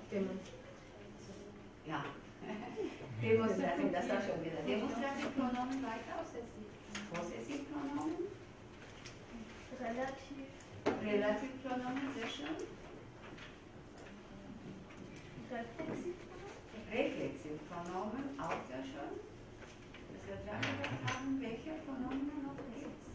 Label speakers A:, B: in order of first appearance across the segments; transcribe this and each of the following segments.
A: Ja. Demonstrativ, das war schon wieder. Demonstrativpronomen weiter. Possessivpronomen. Relativpronomen, sehr schön. Reflexivpronomen, auch sehr schön. Was wir dran gesagt haben, welche Pronomen noch gibt es?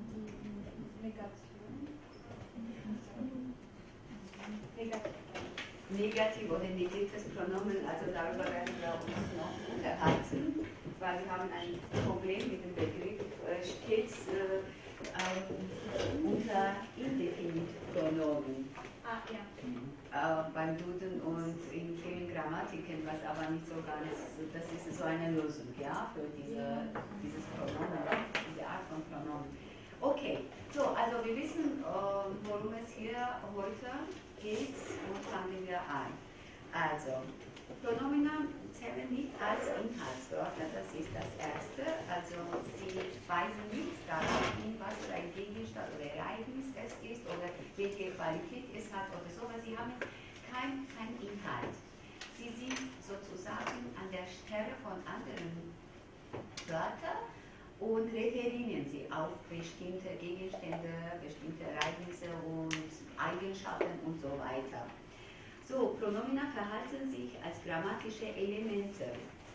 A: Negativ oder negatives Pronomen, also darüber werden wir uns noch unterhalten, weil wir haben ein Problem mit dem Begriff stets unter Indefinitpronomen. Beim Duden und in vielen Grammatiken, was aber nicht so ganz, das ist so eine Lösung, ja, für dieses Pronomen, diese Art von Pronomen. Okay, so, also wir wissen, worum es hier heute geht und fangen wir an. Also, Pronomina zählen nicht als Inhaltswörter, das ist das Erste. Also, sie weisen nicht darauf hin, was für ein Gegenstand oder Ereignis es ist oder welche Qualität es hat oder so, aber sie haben kein Inhalt. Sie sind sozusagen an der Stelle von anderen Wörtern und referieren sie auf bestimmte Gegenstände, bestimmte Ereignisse und Eigenschaften und so weiter. So, Pronomina verhalten sich als grammatische Elemente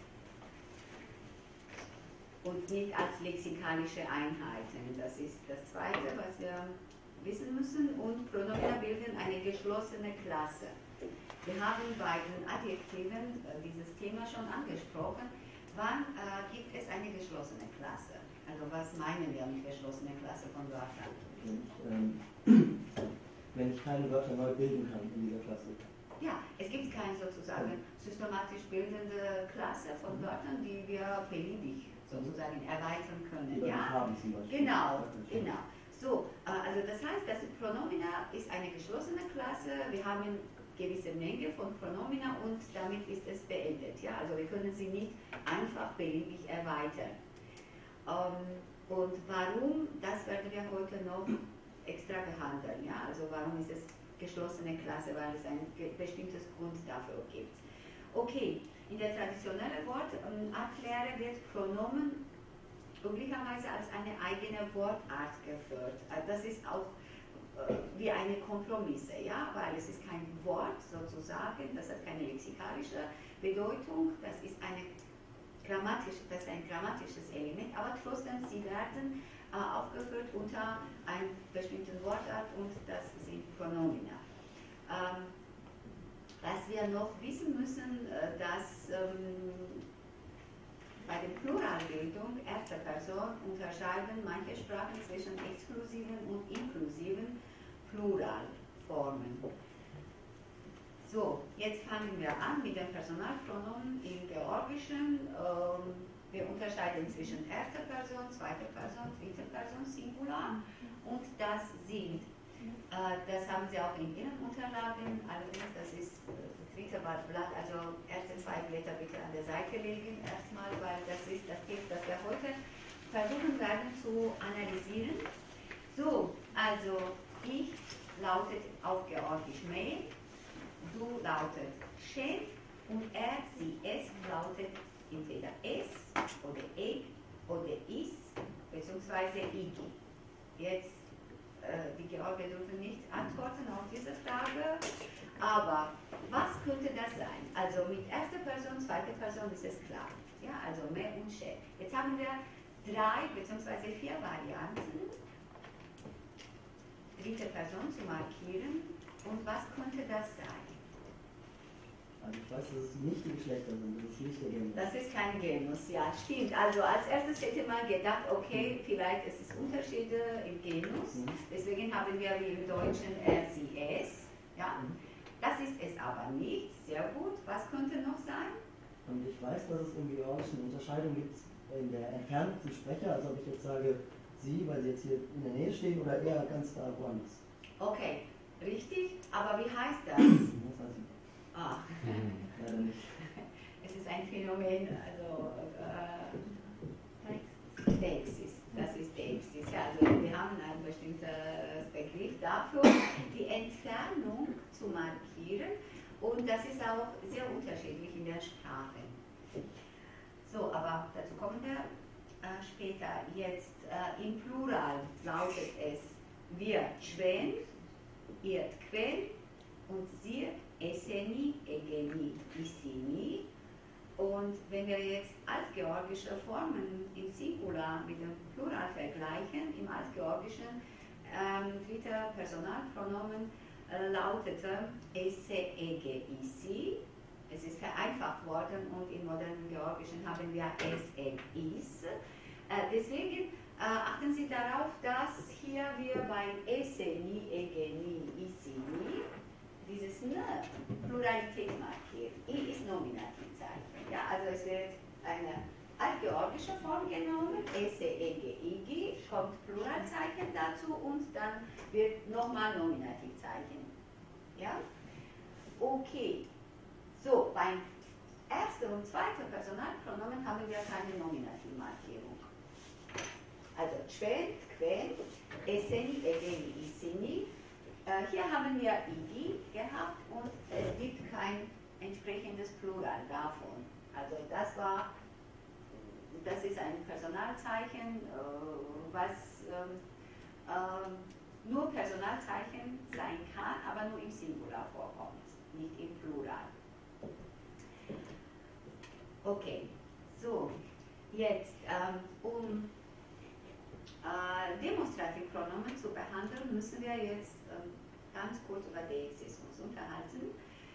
A: und nicht als lexikalische Einheiten. Das ist das Zweite, was wir wissen müssen. Und Pronomina bilden eine geschlossene Klasse. Wir haben bei den Adjektiven dieses Thema schon angesprochen. Wann gibt es eine geschlossene Klasse? Also was meinen wir mit geschlossener Klasse von Wörtern?
B: Wenn ich keine Wörter neu bilden kann in dieser Klasse.
A: Ja, es gibt keine sozusagen systematisch bildende Klasse von Wörtern, die wir beliebig sozusagen erweitern können. Ja,
B: haben zum Beispiel.
A: Genau. So, also das heißt, das Pronomina ist eine geschlossene Klasse. Wir haben eine gewisse Menge von Pronomina und damit ist es beendet. Ja, also wir können sie nicht einfach beliebig erweitern. Und warum, das werden wir heute noch extra behandeln. Ja, also warum ist es geschlossene Klasse, weil es ein bestimmtes Grund dafür gibt. Okay, in der traditionellen Worterklärung wird Pronomen üblicherweise als eine eigene Wortart geführt. Das ist auch wie eine Kompromisse, ja, weil es ist kein Wort sozusagen, das hat keine lexikalische Bedeutung, das ist ein grammatisches Element, aber trotzdem sie werden aufgeführt unter einer bestimmten Wortart und das sind Pronomina. Was wir noch wissen müssen, dass bei der Pluralbildung erster Person unterscheiden manche Sprachen zwischen exklusiven und inklusiven Pluralformen. So, jetzt fangen wir an mit den Personalpronomen im Georgischen. Wir unterscheiden zwischen erster Person, zweiter Person, dritter Person, Singular und das sind. Das haben Sie auch in Ihren Unterlagen, allerdings das ist das dritte Blatt, also erste zwei Blätter bitte an der Seite legen erstmal, weil das ist das Text, das wir heute versuchen werden zu analysieren. So, also ich lautet auf Georgisch Me, du lautet Chef und er, sie, es lautet entweder es oder ich oder is bzw. igi. Jetzt, die Georgier dürfen nicht antworten auf diese Frage, aber was könnte das sein? Also mit erster Person, zweiter Person ist es klar. Ja, also me und che. Jetzt haben wir 3 bzw. 4 Varianten, dritte Person zu markieren. Und was könnte das sein?
B: Also ich weiß, dass es nicht die Geschlechter sind, das ist nicht der Genus.
A: Das ist kein Genus, ja, stimmt. Also als erstes hätte man gedacht, okay, vielleicht ist es Unterschiede im Genus. Deswegen haben wir wie im Deutschen er, sie, es. Ja? Das ist es aber nicht. Sehr gut. Was könnte noch sein?
B: Und ich weiß, dass es im Georgischen Unterscheidung gibt in der entfernten Sprecher, also ob ich jetzt sage sie, weil sie jetzt hier in der Nähe stehen, oder eher ganz da woanders.
A: Okay, richtig. Aber wie heißt das?
B: Das weiß ich.
A: Ah.
B: Leider nicht.
A: Es ist ein Phänomen, also Deixis. Das ist Deixis. Ja, also wir haben einen bestimmten Begriff dafür, die Entfernung zu markieren. Und das ist auch sehr unterschiedlich in der Sprache. So, aber dazu kommen wir später. Jetzt im Plural lautet es wir Quen, ihr Quen und sie Esseni, Egeni, Isini. Und wenn wir jetzt altgeorgische Formen im Singular mit dem Plural vergleichen, im altgeorgischen dritte Personalpronomen lautete esse, ege, isi. Es ist vereinfacht worden und im modernen Georgischen haben wir es, eg, is. Deswegen achten Sie darauf, dass hier wir beim esse, ni, ege, ni, isi, ni dieses ne Pluralität markieren. I ist Nominativzeichen. Ja, also es wird eine altgeorgische Form genommen, esse, ege, igi, kommt Pluralzeichen dazu und dann wird nochmal Nominativzeichen. Ja? Okay. So, beim ersten und zweiten Personalpronomen haben wir keine Nominativmarkierung. Also Quen, Quen, Esseni, Egeni, Isini. Hier haben wir Igi gehabt und es gibt kein entsprechendes Plural davon. Also das ist ein Personalzeichen, was nur Personalzeichen sein kann, aber nur im Singular vorkommt, nicht im Plural. Okay, so, jetzt um Demonstrativpronomen zu behandeln, müssen wir jetzt ganz kurz über Deixismus unterhalten.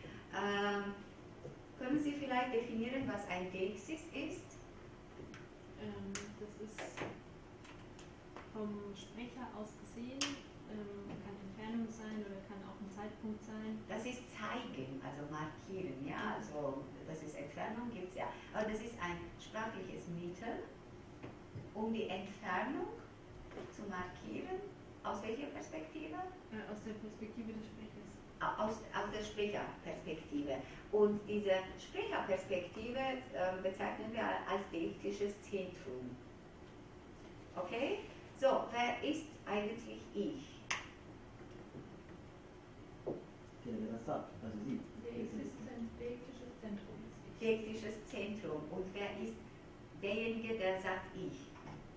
A: Können Sie vielleicht definieren, was ein Deixis ist?
C: Das ist vom Sprecher aus gesehen, kann Entfernung sein oder kann auch ein Zeitpunkt sein.
A: Das ist zeigen, also markieren, ja, also das ist Entfernung, gibt es ja, aber das ist ein sprachliches Mittel, um die Entfernung zu markieren. Aus welcher Perspektive?
C: Aus der Perspektive des Sprechers.
A: Aus der Sprecherperspektive. Und diese Sprecherperspektive bezeichnen wir als deiktisches Zentrum. Okay? So, wer ist eigentlich ich?
B: Der das sagt, also Sie.
C: Deiktisches Zentrum ist ich.
A: Deiktisches Zentrum. Und wer ist derjenige, der sagt ich?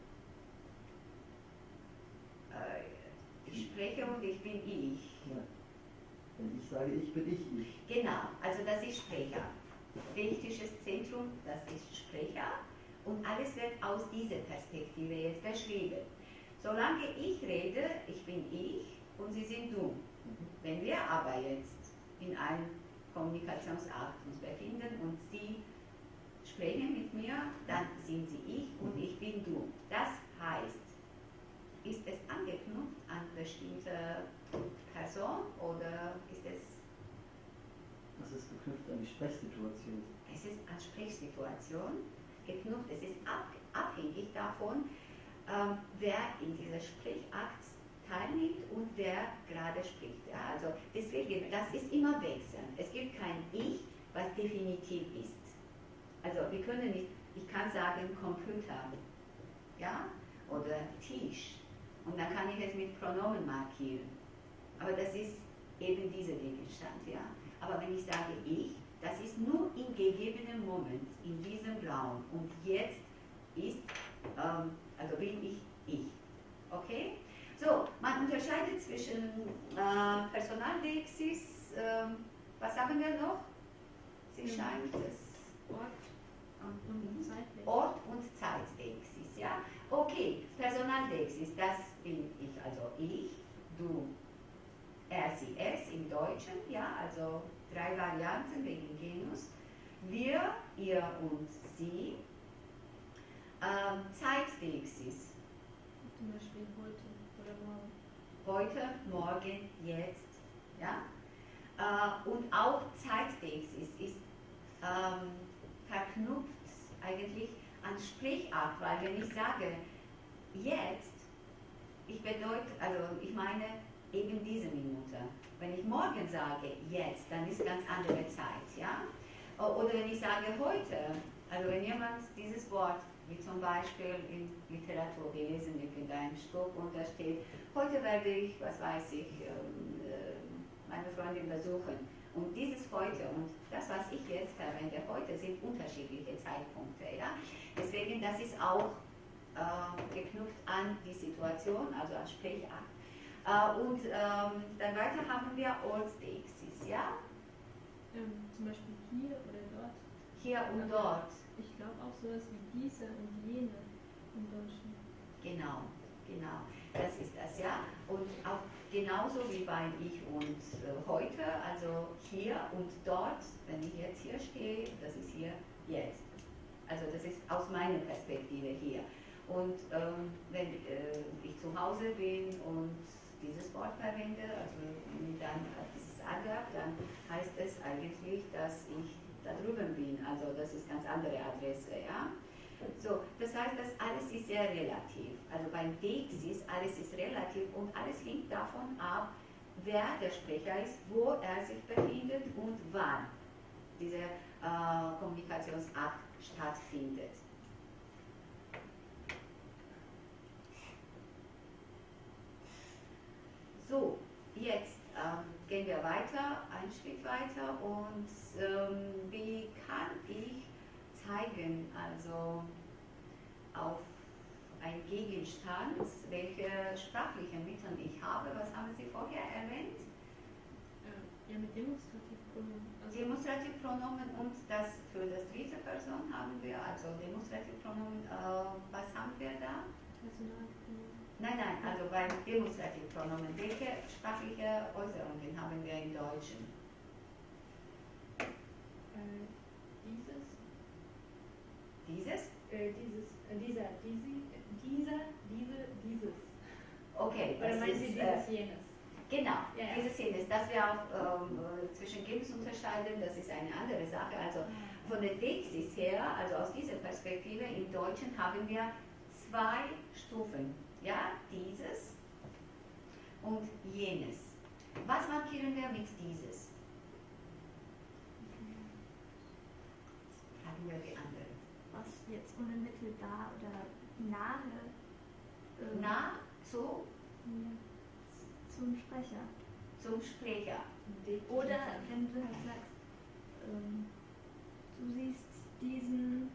A: Ich spreche und ich bin ich.
B: Ja. Wenn ich sage, ich bin ich.
A: Genau, also das ist Sprecher. Deiktisches Zentrum, das ist Sprecher und alles wird aus dieser Perspektive jetzt beschrieben. Solange ich rede, ich bin ich und Sie sind du. Wenn wir aber jetzt in einem Kommunikationsakt uns befinden und Sie sprechen mit mir, dann sind Sie ich und ich bin du. Das heißt, ist es angeknüpft an bestimmte Person oder ist es...
B: Das ist geknüpft an die Sprechsituation.
A: Es ist an Sprechsituation geknüpft. Es ist abhängig davon, wer in dieser Sprechakt teilnimmt und wer gerade spricht. Ja, also deswegen, das ist immer wechselnd. Es gibt kein Ich, was definitiv ist. Also wir können nicht, ich kann sagen Computer, ja, oder Tisch. Und dann kann ich es mit Pronomen markieren. Aber das ist eben dieser Gegenstand, ja. Aber wenn ich sage ich, das ist nur im gegebenen Moment, in diesem Raum. Und jetzt ist, also bin ich. Okay? So, man unterscheidet zwischen Personaldeixis, was haben wir noch? Sie scheint es. Ort und Zeitdeixis, ja. Okay, Personaldeixis, das bin ich, also ich, du, er, sie, es im Deutschen, ja, also 3 Varianten wegen Genus. Wir, ihr und sie. Zeitdeixis.
C: Zum Beispiel heute oder morgen.
A: Heute, morgen, jetzt, ja. Und auch Zeitdeixis ist verknüpft eigentlich an Sprechart, weil wenn ich sage jetzt, ich meine eben diese Minute. Wenn ich morgen sage jetzt, dann ist ganz andere Zeit, ja. Oder wenn ich sage heute, also wenn jemand dieses Wort, wie zum Beispiel in Literatur gelesen, in einem Stück und da steht, heute werde ich, was weiß ich, meine Freundin besuchen. Und dieses heute und das, was ich jetzt verwende heute, sind unterschiedliche Zeitpunkte. Ja? Deswegen, das ist auch geknüpft an die Situation, also an Sprechakt. Dann weiter haben wir Ortsdeixis, ja?
C: Zum Beispiel hier oder dort.
A: Hier und dort.
C: Ich glaube auch sowas wie diese und jene im Deutschen.
A: Genau, genau. Das ist das, ja. Und auch genauso wie bei ich und heute, also hier und dort, wenn ich jetzt hier stehe, das ist hier jetzt. Also das ist aus meiner Perspektive hier. Und wenn ich zu Hause bin und dieses Wort verwende, also dann dieses Adverb, dann heißt es eigentlich, dass ich da drüben bin. Also das ist ganz andere Adresse, ja. So, das heißt, das alles ist sehr relativ. Also beim Deixis, alles ist relativ und alles hängt davon ab, wer der Sprecher ist, wo er sich befindet und wann dieser Kommunikationsakt stattfindet. So, jetzt gehen wir weiter, einen Schritt weiter und wie kann ich zeigen, also auf einen Gegenstand, welche sprachlichen Mittel ich habe, was haben Sie vorher erwähnt?
C: Ja, mit Demonstrativpronomen. Also
A: Demonstrativpronomen und das für das dritte Person haben wir, also Demonstrativpronomen, was haben wir da?
C: Personalpronomen.
A: Nein, also beim Demonstrativpronomen, welche sprachliche Äußerungen haben wir im Deutschen? Dieses?
C: Dieses.
A: Okay,
C: Oder
A: das
C: meinen
A: ist,
C: Sie dieses, jenes?
A: Genau,
C: Ja.
A: dieses jenes. Dass wir auch zwischen Gims unterscheiden, das ist eine andere Sache. Also von der Deixis her, also aus dieser Perspektive im Deutschen haben wir zwei Stufen. Ja, dieses und jenes. Was markieren wir mit dieses? Fragen wir die anderen.
D: Was jetzt unmittelbar oder nahe
A: Nah zu,
D: zum Sprecher.
A: zum Sprecher.
D: Oder wenn du halt sagst, du siehst diesen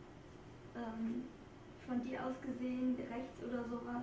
D: von dir aus gesehen rechts oder sowas.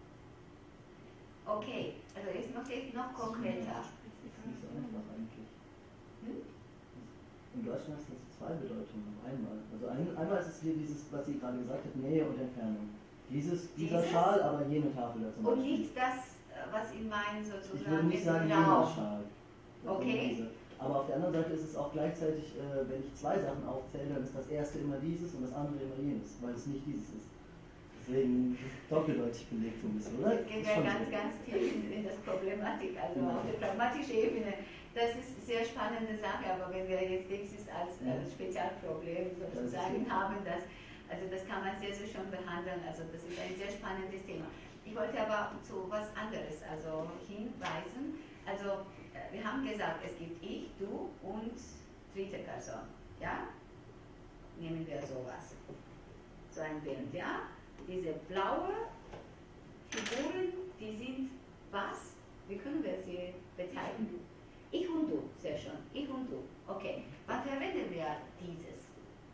A: Okay, also jetzt noch konkreter.
B: Das ist nicht so einfach eigentlich.
A: Hm?
B: Im Deutschen hast du zwei Bedeutungen auf einmal. Also einmal ist es hier dieses, was sie gerade gesagt hat, Nähe und Entfernung. Dieser Schal, aber jene Tafel da zum
A: Und
B: Beispiel.
A: nicht das, was in meinen
B: Ich
A: sozusagen
B: würde nicht sagen
A: im
B: jener
A: Raum.
B: Schal.
A: Okay.
B: Aber auf der anderen Seite ist es auch gleichzeitig, wenn ich zwei Sachen aufzähle, dann ist das erste immer dieses und das andere immer jenes, weil es nicht dieses ist. Deswegen doppeldeutig belegt so ein bisschen, oder?
A: Jetzt gehen wir ganz tief in das Problematik, also auf der pragmatischen Ebene. Das ist eine sehr spannende Sache, aber wenn wir jetzt Deixis als Spezialproblem sozusagen haben, also das kann man sehr, sehr schon behandeln, also das ist ein sehr spannendes Thema. Ich wollte aber zu was anderes also hinweisen. Also wir haben gesagt, es gibt ich, du und dritte Person. Ja? Nehmen wir sowas. So ein Bild, ja? Diese blaue Figuren, die sind was? Wie können wir sie bezeichnen? Ich und du, sehr schön. Ich und du. Okay. Wann verwenden wir dieses?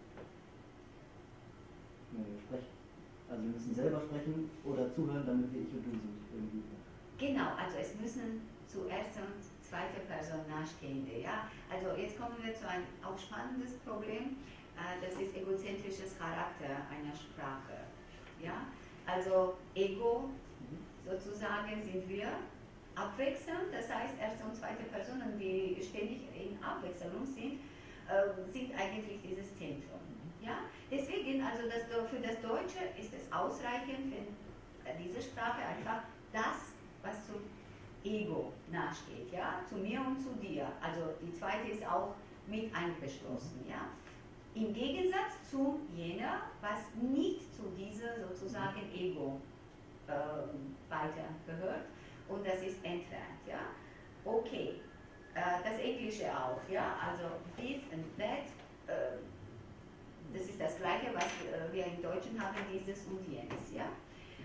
B: Ja, wir sprechen. Also wir müssen selber sprechen oder zuhören, damit wir ich und du sind. Irgendwie.
A: Genau, also es müssen zuerst und zweite Person Nahestehende. Ja? Also jetzt kommen wir zu einem auch spannendes Problem. Das ist egozentrisches Charakter einer Sprache. Ja? Also Ego sozusagen sind wir abwechselnd, das heißt erste und zweite Personen, die ständig in Abwechslung sind, sind eigentlich dieses Zentrum. Ja? Deswegen, also für das Deutsche ist es ausreichend, wenn diese Sprache einfach das, was zum Ego nahesteht, ja? Zu mir und zu dir. Also die zweite ist auch mit eingeschlossen. Ja? Im Gegensatz zu jener, was nicht zu dieser sozusagen Ego weiter gehört, und das ist entfernt. Ja? Okay, das Englische auch. Ja? Also this and that, das ist das Gleiche, was wir im Deutschen haben, dieses und jenes. Ja?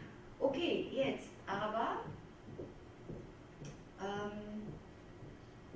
A: Okay, jetzt aber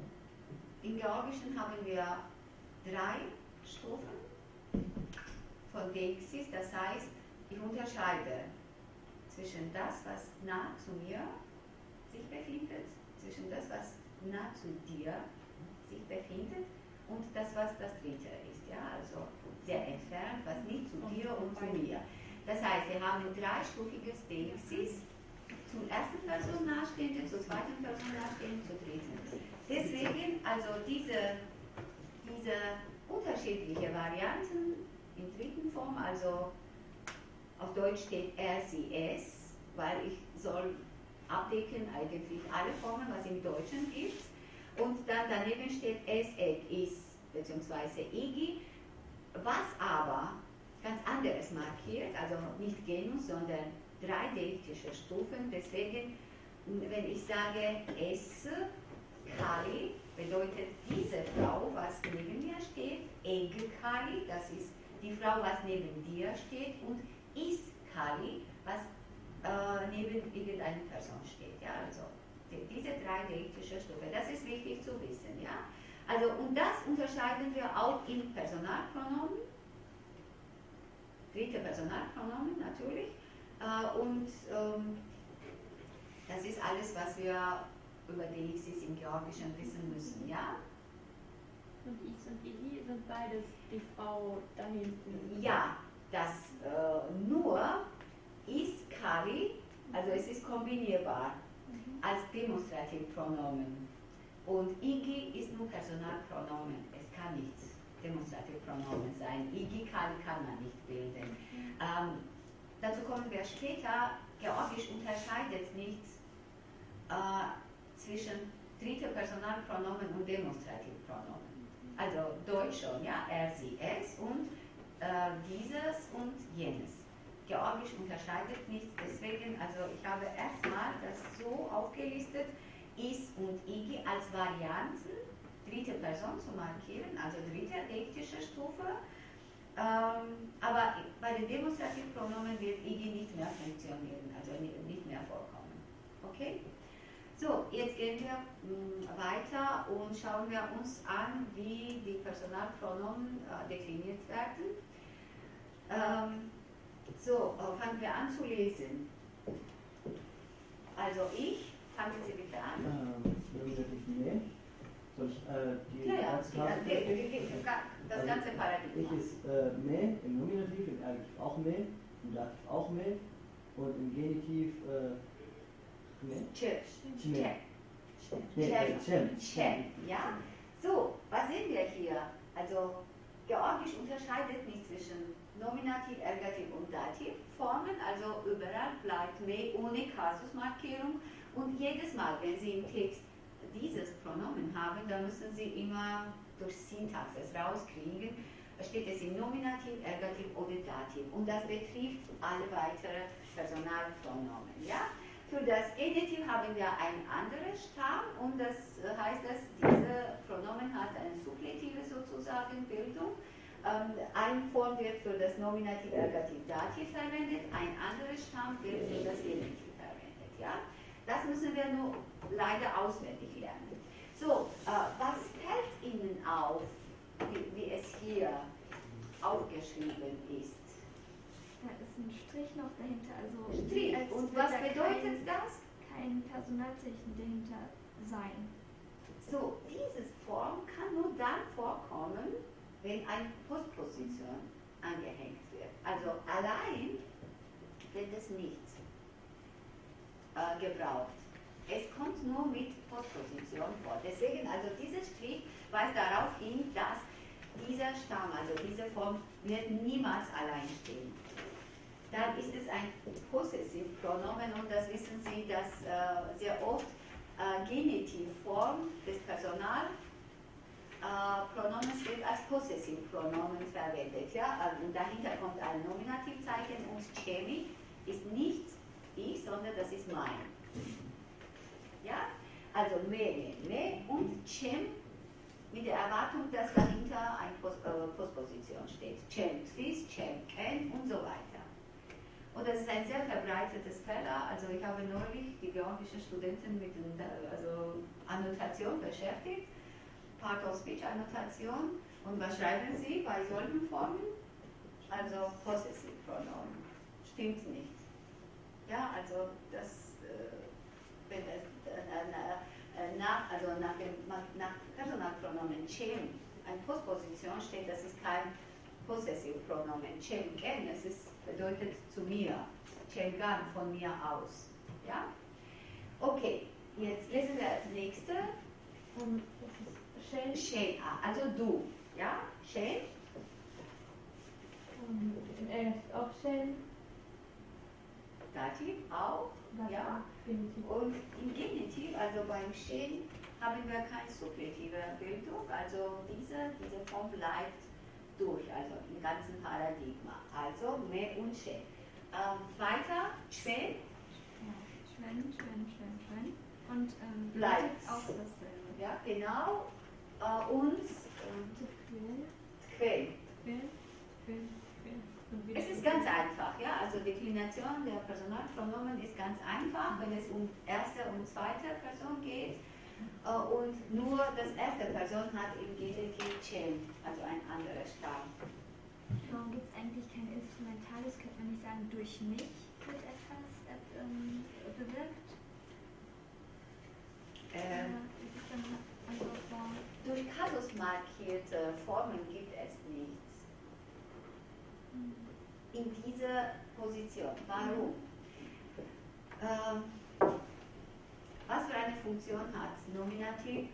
A: im Georgischen haben wir 3 Stufen von Deixis, das heißt, ich unterscheide zwischen das, was nah zu mir sich befindet, zwischen das, was nah zu dir sich befindet und das, was das dritte ist. Ja? Also sehr entfernt, was nicht zu dir und zu mir. Das heißt, wir haben ein 3-stufiges Deixis, zum ersten Person nahestehende, zur zweiten Person nahestehende, zur dritten. Deswegen, also diese unterschiedliche Varianten in dritten Form, also auf Deutsch steht er, sie, es, weil ich soll abdecken eigentlich alle Formen, was im Deutschen gibt. Und dann daneben steht es, is, beziehungsweise igi, was aber ganz anderes markiert, also nicht Genus, sondern 3 deiktische Stufen. Deswegen, wenn ich sage es, Kali, bedeutet diese Frau, was neben mir steht, Eg Kali, das ist die Frau, was neben dir steht, und Is Kali, was neben irgendeiner Person steht. Ja? Also diese 3 deiktische Stufen, das ist wichtig zu wissen. Ja? Also, und das unterscheiden wir auch in Personalpronomen, dritte Personalpronomen natürlich, und das ist alles, was wir über Deixis im Georgischen wissen müssen. Ja?
C: Und Is und Igi sind beides die Frau da hinten.
A: Ja, das nur ist Kali, also es ist kombinierbar als Demonstrativpronomen. Und Igi ist nur Personalpronomen, es kann nicht Demonstrativpronomen sein. Igi, Kali kann man nicht bilden. Dazu kommen wir später. Georgisch unterscheidet nicht zwischen dritte Personalpronomen und Demonstrativpronomen. Also Deutsch schon, ja, er, sie, es und dieses und jenes. Georgisch unterscheidet nicht, deswegen, also ich habe erstmal das so aufgelistet, is und igi als Varianten, dritte Person zu markieren, also dritte deiktische Stufe, aber bei den Demonstrativpronomen wird igi nicht mehr funktionieren, also nicht mehr vorkommen. Okay? So, jetzt gehen wir weiter und schauen wir uns an, wie die Personalpronomen definiert werden. So, fangen wir an zu lesen. Also ich, fangen Sie bitte an.
B: Nee. Soll ich die
A: Ja,
B: ganze Karte
A: das ganze Paradigma.
B: Ich ist me im Nominativ, im Ergativ auch me, im Dativ auch me und im Genitiv
A: Cem. Ja? So, was sehen wir hier? Also, Georgisch unterscheidet nicht zwischen Nominativ, Ergativ und Dativformen, also überall bleibt me ohne Kasusmarkierung und jedes Mal, wenn Sie im Text dieses Pronomen haben, dann müssen Sie immer durch Syntax es rauskriegen, steht es im Nominativ, Ergativ oder Dativ und das betrifft alle weiteren Personalpronomen. Ja? Für das Genitiv haben wir einen anderen Stamm und das heißt, dass diese Pronomen hat eine suppletive sozusagen Bildung. Eine Form wird für das Nominativ, Ergativ, Dativ verwendet, ein anderer Stamm wird für das Genitiv verwendet. Ja? Das müssen wir nur leider auswendig lernen. So, was fällt Ihnen auf, wie es hier aufgeschrieben ist?
D: Da ist ein Strich noch dahinter, also
A: Strich.
D: als
A: Und
D: würde
A: was
D: da
A: bedeutet das?
D: kein Personalzeichen dahinter sein.
A: So, diese Form kann nur dann vorkommen, wenn eine Postposition angehängt wird. Also allein wird es nicht gebraucht. Es kommt nur mit Postposition vor. Deswegen, also dieser Strich weist darauf hin, dass dieser Stamm, also diese Form, wird niemals allein stehen. Dann ist es ein Possessivpronomen und das wissen Sie, dass sehr oft Genitivform des Personalpronomens wird als Possessivpronomen verwendet. Ja? Und dahinter kommt ein Nominativzeichen und Chemi ist nicht ich, sondern das ist mein. Ja? Also me und Cem mit der Erwartung, dass dahinter eine Postposition steht. Cem tris, Cem ken und so weiter. Und das ist ein sehr verbreitetes Fehler. Also ich habe neulich die georgischen Studenten mit Annotation beschäftigt. Part-of-Speech-Annotation. Und was schreiben Sie bei solchen Formen? Also Possessivpronomen. Stimmt nicht. Ja, also das, wenn es nach Personalpronomen Cem eine Postposition steht, das ist kein Possessivpronomen. Cem gen, es bedeutet zu mir. Cem gan, von mir aus. Ja? Okay, jetzt lesen wir als nächste.
D: Das ist Shell.
A: Shane, also du. Ja? Shane?
D: Auch Shell.
A: Dativ auch. Ja? Und im Genitiv, also beim Shane, haben wir keine subjektive Bildung. Also diese Form bleibt durch, also im ganzen Paradigma. Also me und Shane. Weiter, Schwen.
D: Schwen. Und
A: bleibt
D: auch dasselbe.
A: Ja, genau. Und Quell. Es ist ganz einfach, ja. Also Deklination der Personalpronomen ist ganz einfach, wenn es um erste und zweite Person geht. Und nur das erste Person hat im Genitiv Cem, also ein anderer Stamm.
D: Warum gibt es eigentlich kein Instrumentales? Könnte man nicht sagen, durch mich wird etwas bewirkt? Das ist dann eine andere Form.
A: Durch Kasus markierte Formen gibt es nichts. In dieser Position. Warum? Was für eine Funktion hat Nominativ?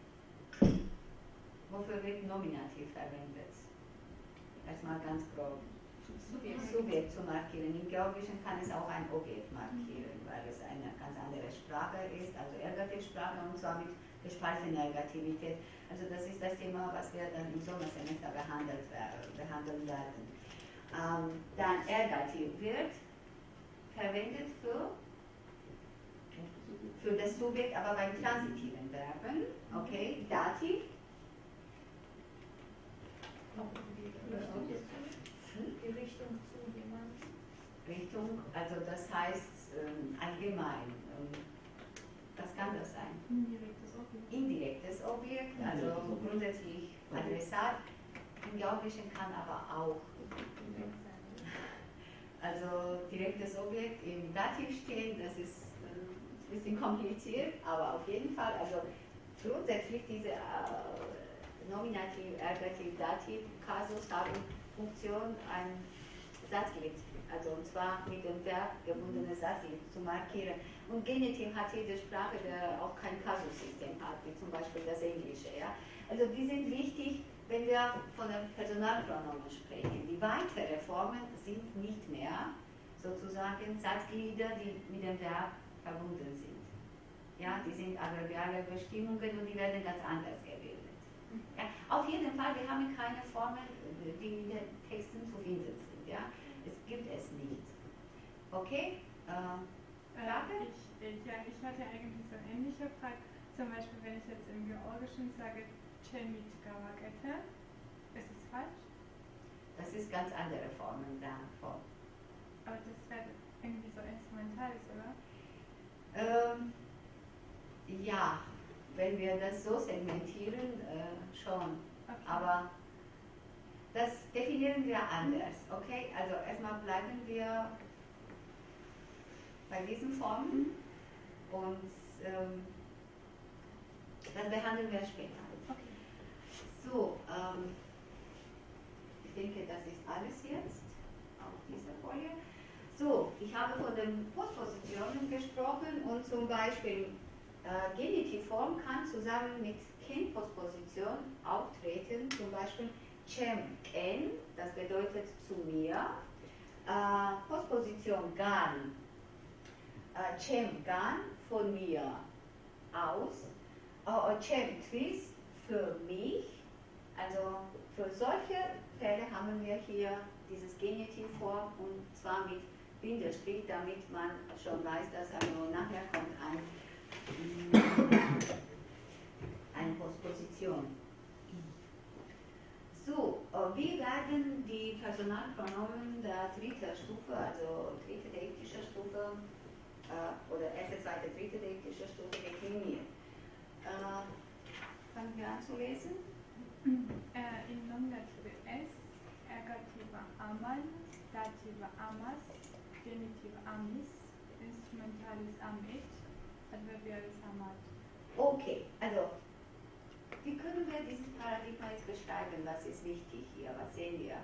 A: Wofür wird Nominativ verwendet? Erstmal ganz grob. Subjekt zu markieren. Im Georgischen kann es auch ein Objekt markieren, weil es eine ganz andere Sprache ist, also Ergativsprache und zwar mit gespaltener Ergativität. Also das ist das Thema, was wir dann im Sommersemester behandeln werden. Dann Ergativ wird verwendet für das Subjekt, aber beim transitiven Verben. Okay, Dativ.
D: Die Richtung zu jemandem.
A: Richtung, also das heißt allgemein. Was kann das sein?
C: Indirektes Objekt.
A: Indirektes Objekt, also grundsätzlich Adressat. Im Georgischen kann aber auch also direktes Objekt im Dativ stehen, das ist ein bisschen kompliziert, aber auf jeden Fall, also grundsätzlich diese Nominativ, Ergativ, Dativ, Kasus haben Funktion, ein Satzglied, also und zwar mit dem Verb gebundenes Satzglied zu markieren. Und Genitiv hat jede Sprache, der auch kein Kasussystem hat, wie zum Beispiel das Englische. Ja? Also die sind wichtig, wenn wir von den Personalpronomen sprechen. Die weiteren Formen sind nicht mehr sozusagen Satzglieder, die mit dem Verb verbunden sind. Ja, die sind adverbiale Bestimmungen und die werden ganz anders gebildet. Ja, auf jeden Fall, wir haben keine Formen, die in den Texten zu finden sind. Ja? Es gibt es nicht. Okay? Frage?
E: Ich hatte eigentlich so eine ähnliche Frage. Zum Beispiel, wenn ich jetzt im Georgischen sage, Cemit Gawagete, ist es falsch?
A: Das ist ganz andere Formen davon.
E: Aber das wäre irgendwie so instrumental, oder?
A: Ja, wenn wir das so segmentieren, schon.
E: Okay.
A: Aber das definieren wir anders. Okay, also erstmal bleiben wir bei diesen Formen und das behandeln wir später.
E: Okay.
A: So, ich denke, das ist alles jetzt auf dieser Folie. So, ich habe von den Postpositionen gesprochen und zum Beispiel Genitivform kann zusammen mit Ken-Postposition auftreten, zum Beispiel Cem Ken, das bedeutet zu mir, Postposition Gan, Cem Gan von mir aus, Cem Tvis für mich, also für solche Fälle haben wir hier dieses Genitivform und zwar mit Bindestrich, damit man schon weiß, dass also nachher kommt eine Postposition. So, wie werden die Personalpronomen der dritten Stufe, also dritte deiktische Stufe oder erste, zweite, dritte deiktische Stufe dekliniert? Fangen wir an zu lesen.
E: In Nominative S, Ergative amal, Dative amas, Genitive amis, Instrumentalis amit, Adverbialis amat.
A: Okay, also wie können wir dieses Paradigma jetzt beschreiben? Was ist wichtig hier? Was sehen wir?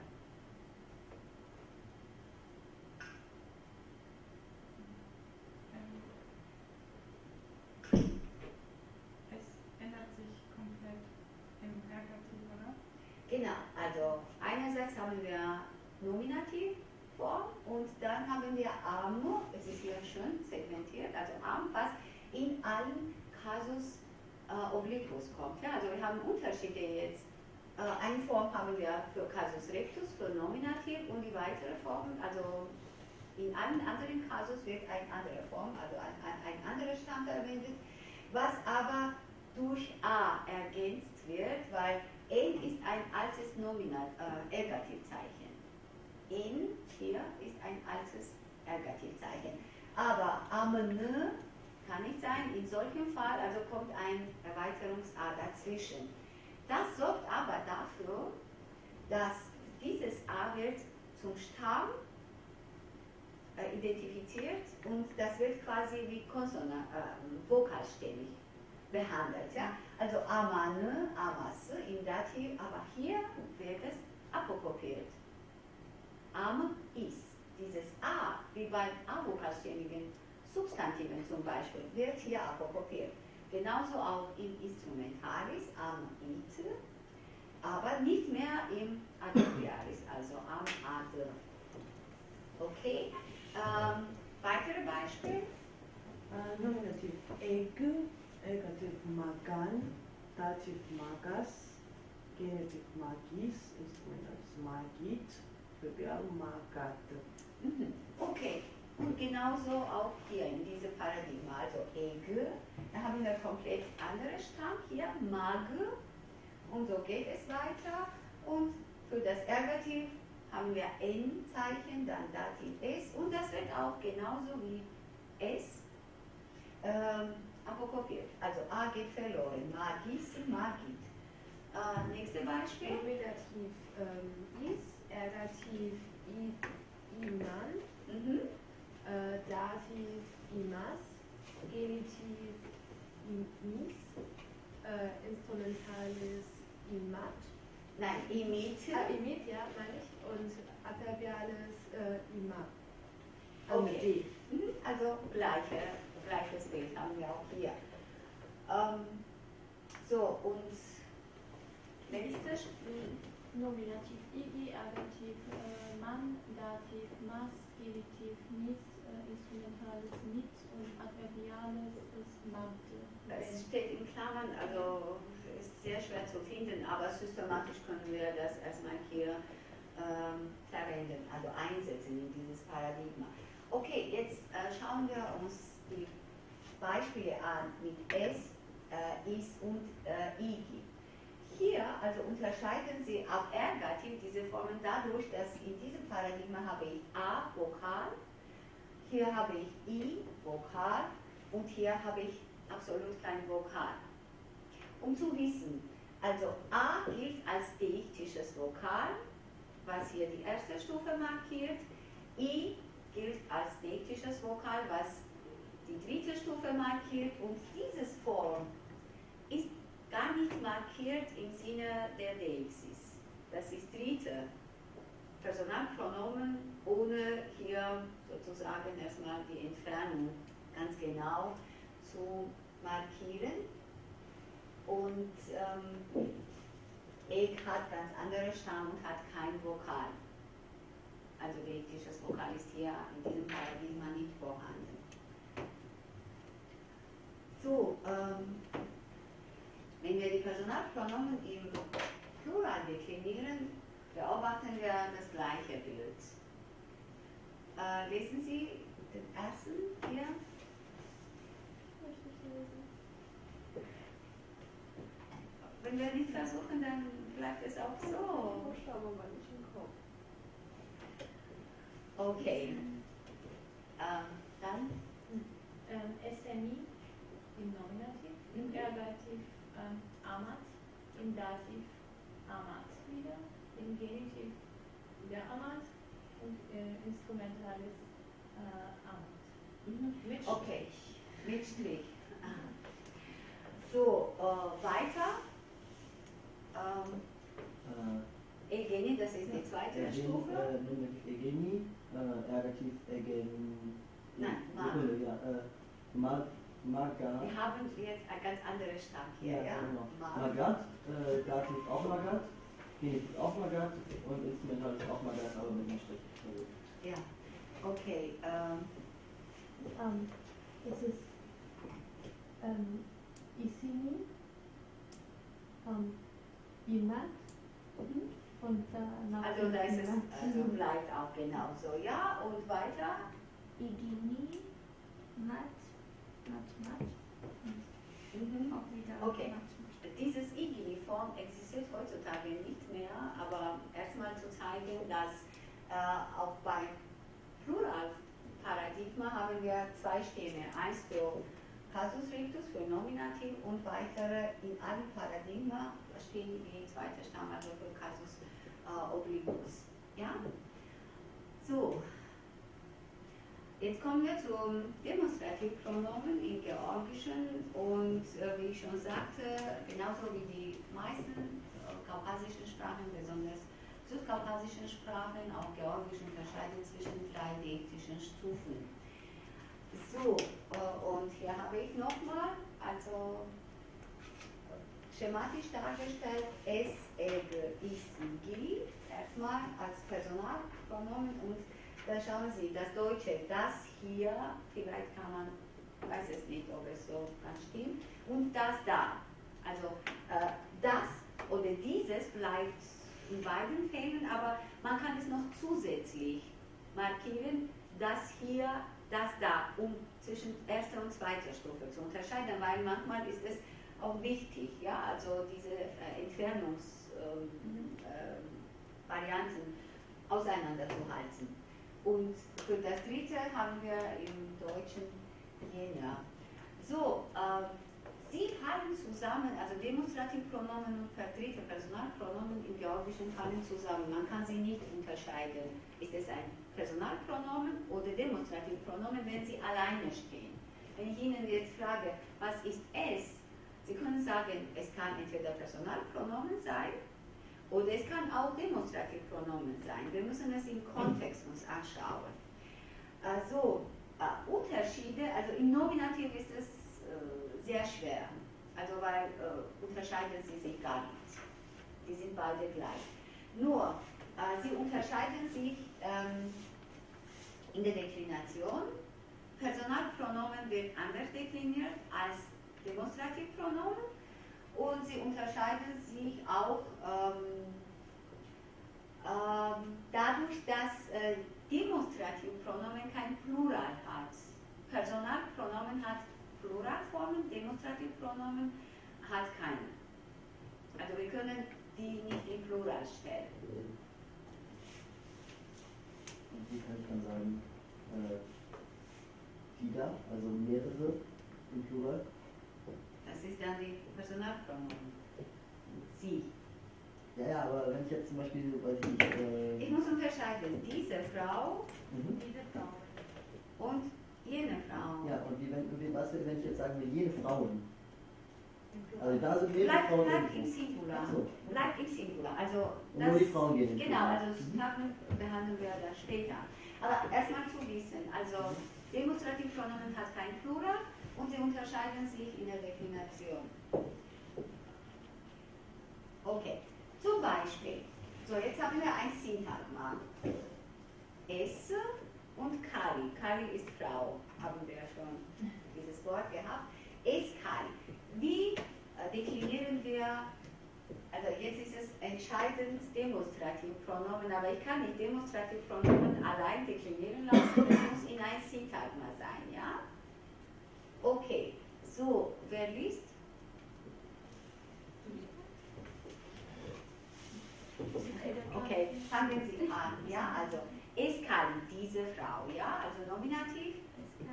E: Es ändert sich komplett im Ergativ, oder?
A: Genau, also einerseits haben wir Nominativform und dann haben wir am, es ist hier schön segmentiert, also am, was in allen Kasus obliquus kommt. Ja, also wir haben Unterschiede jetzt. Eine Form haben wir für Casus rectus, für Nominativ und die weitere Form, also in allen anderen Kasus wird eine andere Form, also ein anderer Stamm verwendet, was aber durch A ergänzt wird, weil N ist ein altes Ergativzeichen. N hier ist ein altes Ergativzeichen. Aber amne kann nicht sein, in solchem Fall also kommt ein Erweiterungs-A dazwischen. Das sorgt aber dafür, dass dieses A wird zum Stamm identifiziert und das wird quasi wie vokalstämmig behandelt. Ja? Also amane, amasse im Dativ, aber hier wird es apokopiert. Am ist. Dieses A, wie beim avokalstämmigen Substantiven zum Beispiel, wird hier apokopiert. Genauso auch im Instrumentalis, am it, aber nicht mehr im Adverbialis, also am ad. Okay, weitere Beispiele?
F: Nominativ eg, Ergativ magan, Dativ magas, Genitiv magis, Instrumentalis magit, Verbial magat.
A: Okay, und genauso auch hier in diesem Paradigma, also eg, da haben wir komplett andere Stamm, hier mag, und so geht es weiter. Und für das Ergativ haben wir N-Zeichen, dann Dativ S, und das wird auch genauso wie S apokopiert. Also A geht verloren, magis, magit. Nächstes Beispiel.
G: Nominativ is, Ergativ iman, Dativ imas, Genitiv imis, Instrumentalis imat.
A: Nein, imit.
G: Imit, ja, meine ich. Und Adverbialis ima.
A: Okay. Also gleiches Bild haben wir auch hier. So, und nächstes.
H: Nominativ ig, Ergativ man, Dativ mas, Genitiv mis, Instrumentalis mit und Adverbialis ist magte.
A: Es steht in Klammern, also ist sehr schwer zu finden, aber systematisch können wir das erstmal hier verwenden, also einsetzen in dieses Paradigma. Okay, jetzt schauen wir uns die Beispiele an mit S, Is und Ig. Hier also unterscheiden Sie ab Ergativ diese Formen dadurch, dass in diesem Paradigma habe ich A, Vokal, hier habe ich I, Vokal und hier habe ich absolut kein Vokal. Um zu wissen, also A gilt als deiktisches Vokal, was hier die erste Stufe markiert, I gilt als deiktisches Vokal, was die dritte Stufe markiert, und dieses Form ist gar nicht markiert im Sinne der Deixis. Das ist dritte Personalpronomen, ohne hier sozusagen erstmal die Entfernung ganz genau zu markieren. Und Ek hat ganz andere Stamm und hat kein Vokal. Also deiktisches Vokal ist hier in diesem Paradigma nicht vorhanden. So, wenn wir die Personalpronomen im Plural deklinieren, beobachten wir das gleiche Bild. Lesen Sie den ersten hier?
G: Möchte ich lesen.
A: Wenn wir nicht versuchen, dann bleibt es auch so.
G: Oh, schauen wir mal nicht im Kopf.
A: Okay. Dann
H: SMI im Nominativ, im Ergativ amat, im Dativ amat wieder, im Genitiv wieder amat und instrumentales amat. Mit Strich.
A: Okay, mit Strich. So, weiter. Egeni, das ist die zweite Stufe.
B: Nominativ Egeni, Ergativ Egen.
A: Nein,
B: Magat.
A: Wir haben jetzt ein ganz anderes Stand hier,
B: Ja,
A: ja?
B: genau. Magat, Dativ auch Magat, Genitiv auch Magat und Instrumental ist auch Magat, aber mit einem Strich.
A: Ja, okay.
I: Es ist Isini, Imat und danach.
A: Also da ist es, also bleibt auch genauso, ja? Und weiter?
D: Igini, Mat, Mat.
A: Mhm.
D: Auch wieder
A: Okay.
D: Mat.
A: Dieses Igini-Form existiert heutzutage nicht mehr, aber erstmal zu zeigen, dass auch beim Pluralparadigma haben wir zwei Stämme. Eins für Casus Rictus, für Nominativ und weitere in allen Paradigma stehen die zweite Stamm, also für Casus Obliquus. Ja? So. Jetzt kommen wir zum Demonstrativpronomen im Georgischen und wie ich schon sagte, genauso wie die meisten kaukasischen Sprachen, besonders südkaukasischen Sprachen, auch Georgisch unterscheiden zwischen drei dektischen Stufen. So, und hier habe ich nochmal, also schematisch dargestellt, es, ege, is, igi, erstmal als Personalpronomen und da schauen Sie, das Deutsche, das hier, vielleicht kann man, weiß es nicht, ob es so ganz stimmt, und das da. Also das oder dieses bleibt in beiden Fällen, aber man kann es noch zusätzlich markieren, das hier, das da, um zwischen erster und zweiter Stufe zu unterscheiden, weil manchmal ist es auch wichtig, ja, also diese Entfernungsvarianten auseinanderzuhalten. Und für das dritte haben wir im Deutschen jener. So, sie fallen zusammen, also Demonstrativpronomen und verdrehte Personalpronomen im Georgischen fallen zusammen. Man kann sie nicht unterscheiden. Ist es ein Personalpronomen oder Demonstrativpronomen, wenn sie alleine stehen? Wenn ich Ihnen jetzt frage, was ist es? Sie können sagen, es kann entweder Personalpronomen sein, oder es kann auch Demonstrativpronomen sein. Wir müssen es im Kontext uns anschauen. Also, Unterschiede, also im Nominativ ist es sehr schwer, also weil unterscheiden sie sich gar nicht. Die sind beide gleich. Nur, sie unterscheiden sich in der Deklination. Personalpronomen wird anders dekliniert als Demonstrativpronomen. Und sie unterscheiden sich auch dadurch, dass Demonstrativpronomen kein Plural hat. Personalpronomen hat Pluralformen, Demonstrativpronomen hat keine. Also wir können die nicht in Plural stellen.
B: Und wie kann ich dann sagen, die da, also mehrere im Plural?
A: Das ist dann die Personalpronomen. Sie.
B: Ja, aber wenn ich jetzt zum Beispiel, weiß ich nicht,
A: Ich muss unterscheiden, diese Frau,
G: Diese Frau.
A: und jene Frau.
B: Ja, und was, wenn ich jetzt sagen will, jene Frauen? Also da sind mehrere Frauen.
A: Bleibt im Singular.
B: Ach so.
A: Bleibt im Singular. Also
B: Und nur die Frauen gehen in
A: Genau,
B: Plural.
A: also Sprachen behandeln wir dann später. Aber erstmal zu wissen, also Demonstrativpronomen hat kein Plural und sie unterscheiden sich in der Deklination. Okay, zum Beispiel, so jetzt haben wir ein Syntagma. Es und Kali. Kali ist Frau, haben wir schon dieses Wort gehabt. Es Kali. Wie deklinieren wir, also jetzt ist es entscheidend Demonstrativpronomen, aber ich kann nicht Demonstrativpronomen allein deklinieren lassen, es muss in ein Syntagma sein, ja? Okay, so, wer liest? Okay, fangen Sie an, ja, also es kann diese Frau, ja, also Nominativ,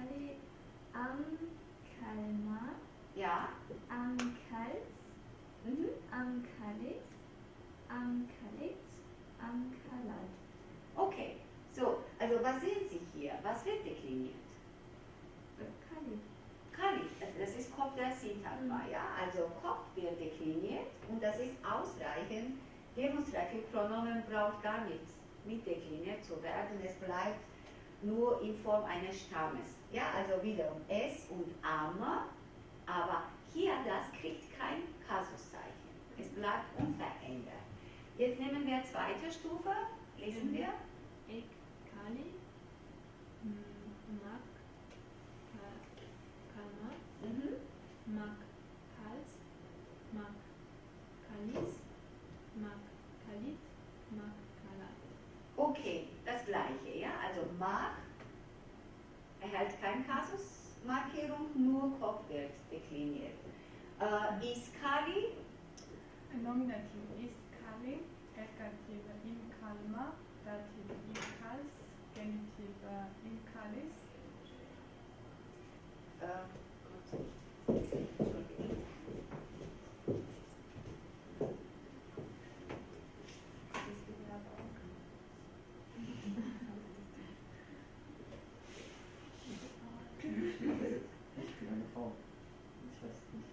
D: Am Kalma,
A: ja,
D: am Kals, Amkalis, Amkalit, Amkalat.
A: Okay, so, also was sehen Sie hier? Was wird dekliniert?
D: Kali.
A: Kali, das ist Kopf der Syntagma, ja? Also Kopf wird dekliniert und das ist ausreichend. Demonstrativpronomen braucht gar nicht mitdekliniert zu werden, es bleibt nur in Form eines Stammes. Ja, also wiederum es und ama, aber hier das kriegt kein Kasuszeichen. Es bleibt unverändert. Jetzt nehmen wir zweite Stufe, lesen wir.
C: Ek Kali, Mak Kalma, Mak Kals, Mak Kalis, Mak Kalit, Mak Kalat.
A: Okay, das gleiche, ja, also Mark erhält keine Kasusmarkierung, nur Kopf wird dekliniert. Iskali,
E: Nominativ ist Kali, Ergativ im Kalma, Dativ im Kals, Genitiv im Kalis.
B: Ich bin eine Frau. Ich weiß nicht.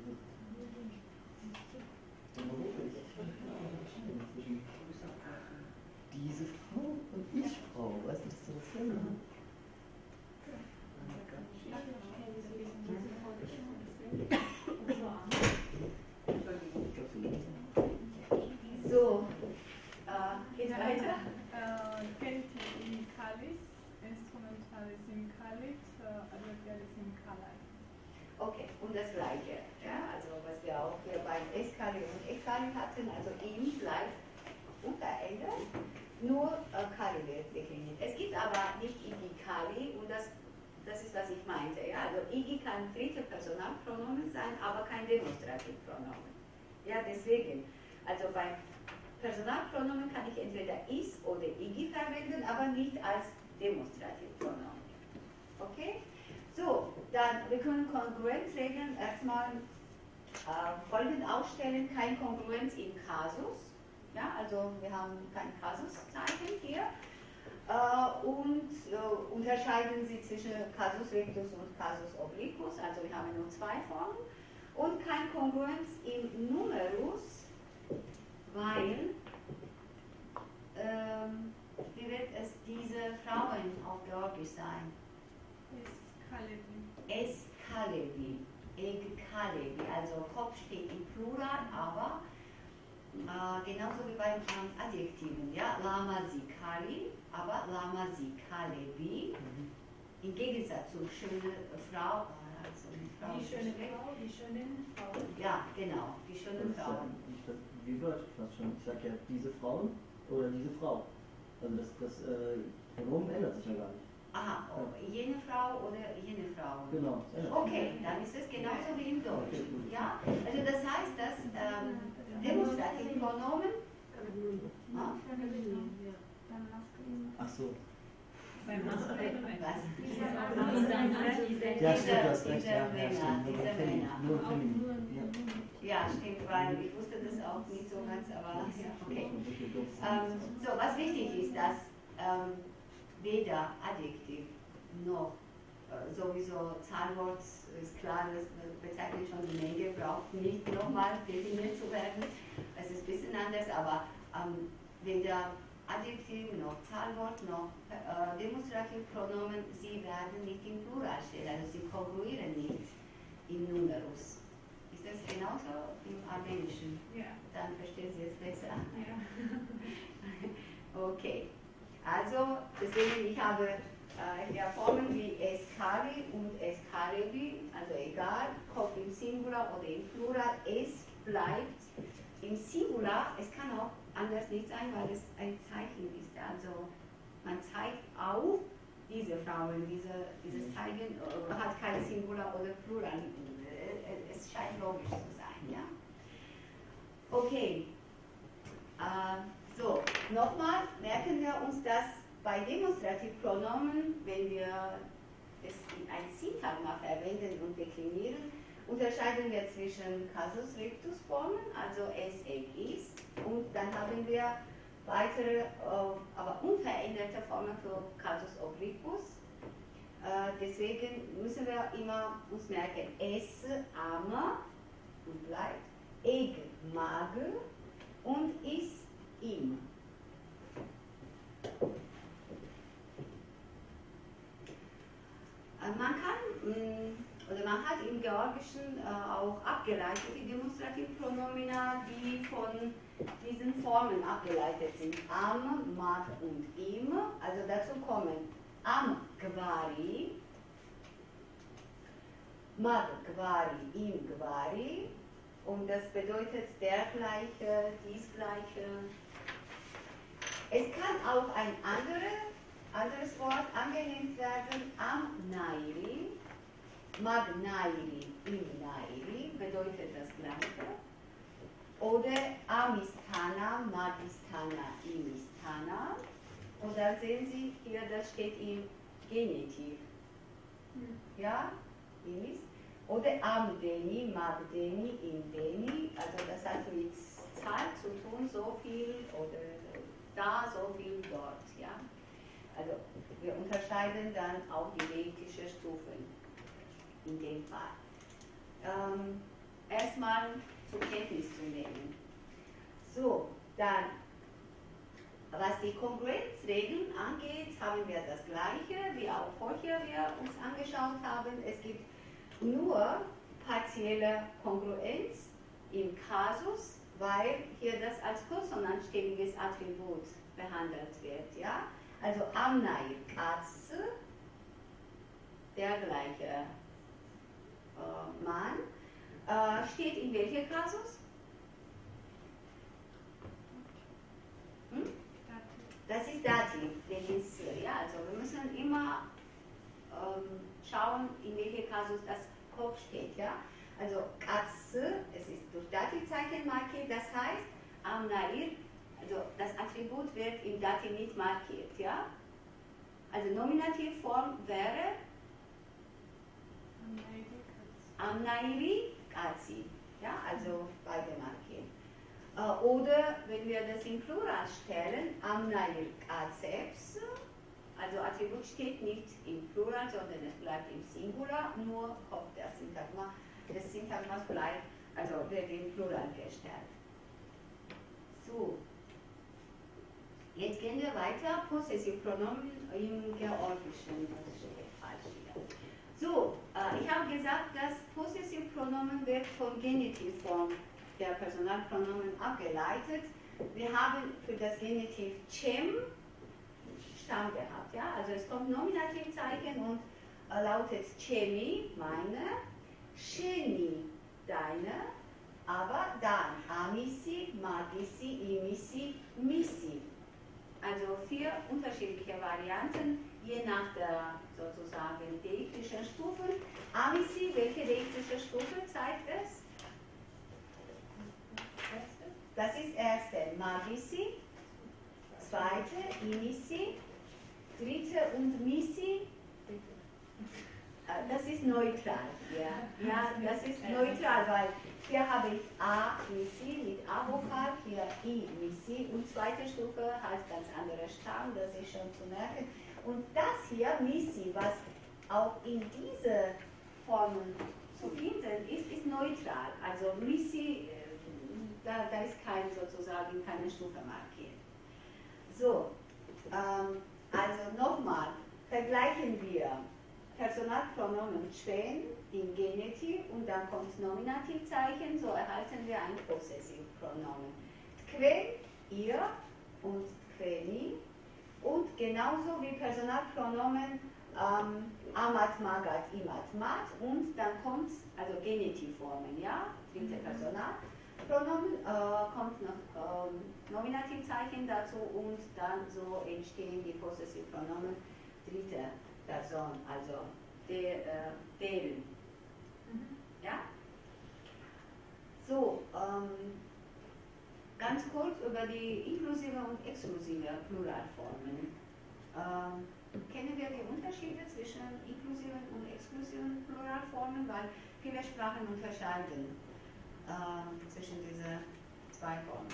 B: Zwischen diese Frau und ich Frau. Weißt du, das ist doch dasselbe.
A: so, geht weiter.
E: Genitiv im Kalis, Instrumentalis im Kalit, Adverbialis im Kalat.
A: Okay, und das gleiche, ja, also was wir auch hier beim Eskali und Ekali hatten, also ihm bleibt unverändert, nur Kali wird dekliniert. Es gibt aber nicht Igi Kali und das ist, was ich meinte, ja, also Igi kann dritte Personalpronomen sein, aber kein Demonstrativpronomen. Ja, deswegen, also beim Personalpronomen kann ich entweder is oder Igi verwenden, aber nicht als Demonstrativpronomen. Okay? So, dann, wir können Kongruenzregeln erstmal folgend aufstellen, keine Kongruenz im Kasus, ja, also wir haben kein Kasuszeichen hier und unterscheiden sie zwischen Casus rectus und Casus obliquus, also wir haben nur zwei Formen und keine Kongruenz im Numerus, weil, wie wird es diese Frauen auf Georgisch sein? Eskalevi, Egkalevi, also Kopf steht im Plural, aber genauso wie beim Adjektiven, ja, Lama Sikali, aber Lama Sikalevi, im Gegensatz zur schönen Frau, also
H: Die schöne Frau, die schönen Frauen.
A: Ja, genau, die schönen Frauen.
B: Wie Deutsch fast schon. Ich sag ja diese Frauen oder diese Frau. Also das Pronomen ändert sich ja gar nicht.
A: Aha, jene Frau oder jene Frau.
B: Genau.
A: Okay, dann ist es genauso wie im Deutsch. Ja? Also das heißt, dass Demonstrativpronomen.
D: Beim Maskulin.
B: Ach so.
H: Beim Maskulin.
A: Was?
B: Ja, stimmt, das recht.
A: Dieser
B: Ja,
A: Männer,
B: stimmt.
A: dieser Männer.
B: Nur Feminin.
A: Ja, stimmt, weil ich wusste das auch nicht so ganz, aber ja, okay. So, was wichtig ist, dass weder Adjektiv noch sowieso Zahlwort ist klar, das bezeichnet schon die Menge, braucht nicht nochmal definiert zu werden. Es ist ein bisschen anders, aber weder Adjektiv noch Zahlwort noch Demonstrativpronomen, sie werden nicht im Plural stehen, also sie kongruieren nicht im Numerus. Ist das genauso im Armenischen?
H: Ja.
A: Dann verstehen Sie es besser.
H: Ja.
A: Okay, also deswegen, ich habe hier Formen wie Eskali und Eskalevi, also egal, Kopf im Singular oder im Plural, es bleibt im Singular, es kann auch anders nicht sein, weil es ein Zeichen ist. Also man zeigt auf diese Frauen, dieses Zeichen hat kein Singular oder Plural, es scheint logisch zu sein, ja. Okay, so, nochmal merken wir uns, dass bei Demonstrativpronomen, wenn wir es in ein Syntagma verwenden und deklinieren, unterscheiden wir zwischen Casus Rictus Formen, also es, ist, und dann haben wir weitere, aber unveränderte Formen für Casus Obliquus. Deswegen müssen wir immer uns merken, es, arme und bleibt, eg, mager und is, ihm. Man kann, oder man hat im Georgischen auch abgeleitete Demonstrativpronomina, die von diesen Formen abgeleitet sind. Am, mag und im. Also dazu kommen am Gvari, mag Gvari, im Gvari. Und das bedeutet der gleiche, dies gleiche. Es kann auch ein anderes Wort angelehnt werden, am Nairi. Mag Nairi, im Nairi bedeutet das gleiche. Oder Amistana, Magistana, Imistana. Und dann sehen Sie hier, das steht im Genitiv. Ja, Imis. Oder Amdeni, Magdeni, Imdeni. Also das hat mit Zahl zu tun, so viel oder da, so viel dort. Ja. Also wir unterscheiden dann auch die deiktische Stufen in dem Fall. Erstmal zur Kenntnis zu nehmen. So, dann, was die Kongruenzregeln angeht, haben wir das Gleiche, wie auch vorher wir uns angeschaut haben. Es gibt nur partielle Kongruenz im Kasus, weil hier das als konsonantstämmiges Attribut behandelt wird. Ja? Also Amnair Katze, der gleiche Mann, steht in welcher Kasus? Das ist Dativ, Delinsier. Ja? Also wir müssen immer schauen, in welcher Kasus das Kopf steht. Ja? Also Katze, es ist durch Dativzeichen markiert, das heißt Amnair, also das Attribut wird im Dativ nicht markiert. Ja? Also Nominativform wäre Amnairi Katzi. Ja? Also beide markieren. Oder wenn wir das in Plural stellen, Amnair Katzeps, also Attribut steht nicht im Plural, sondern es bleibt im Singular, nur Kopf der Syntagma, des Syntagmas bleibt, also wird im Plural gestellt. So, jetzt gehen wir weiter, Possessivpronomen im Georgischen, das steht falsch hier. So, ich habe gesagt, das Possessivpronomen wird von Genitivform der Personalpronomen abgeleitet. Wir haben für das Genitiv Cem Stamm gehabt, ja? Also es kommt Nominativzeichen und lautet Cemi, meine, Sheni, deine, aber dann Amisi, Magisi, Imisi, Misi. Also 4 unterschiedliche Varianten, je nach der sozusagen deiktischen Stufen. Amisi, welche deiktische Stufe zeigt es? Das ist erste, Magisi, zweite, Imisi, dritte und Misi. Das ist neutral. Ja, das ist neutral, weil hier habe ich A, Misi mit A-Vokal, hier I, Misi und zweite Stufe hat ganz andere Stamm, das ist schon zu merken. Und das hier, Misi, was auch in diese Formen zu finden ist, ist neutral. Also Misi, da ist sozusagen keine Stufe markiert. So, also nochmal, vergleichen wir Personalpronomen Schwen im Genitiv und dann kommt Nominativzeichen, so erhalten wir ein Possessivpronomen. Tkwen, ihr und Tkweni und genauso wie Personalpronomen Amat, Magat, Imat, Mat und dann kommt, also Genitivformen, ja, dritte Personalpronomen, kommt noch Nominativzeichen dazu und dann so entstehen die Possessivpronomen dritte Person, also deren. Ja? So, ganz kurz über die inklusive und exklusive Pluralformen. kennen wir die Unterschiede zwischen inklusiven und exklusiven Pluralformen, weil viele Sprachen unterscheiden zwischen diesen zwei Formen.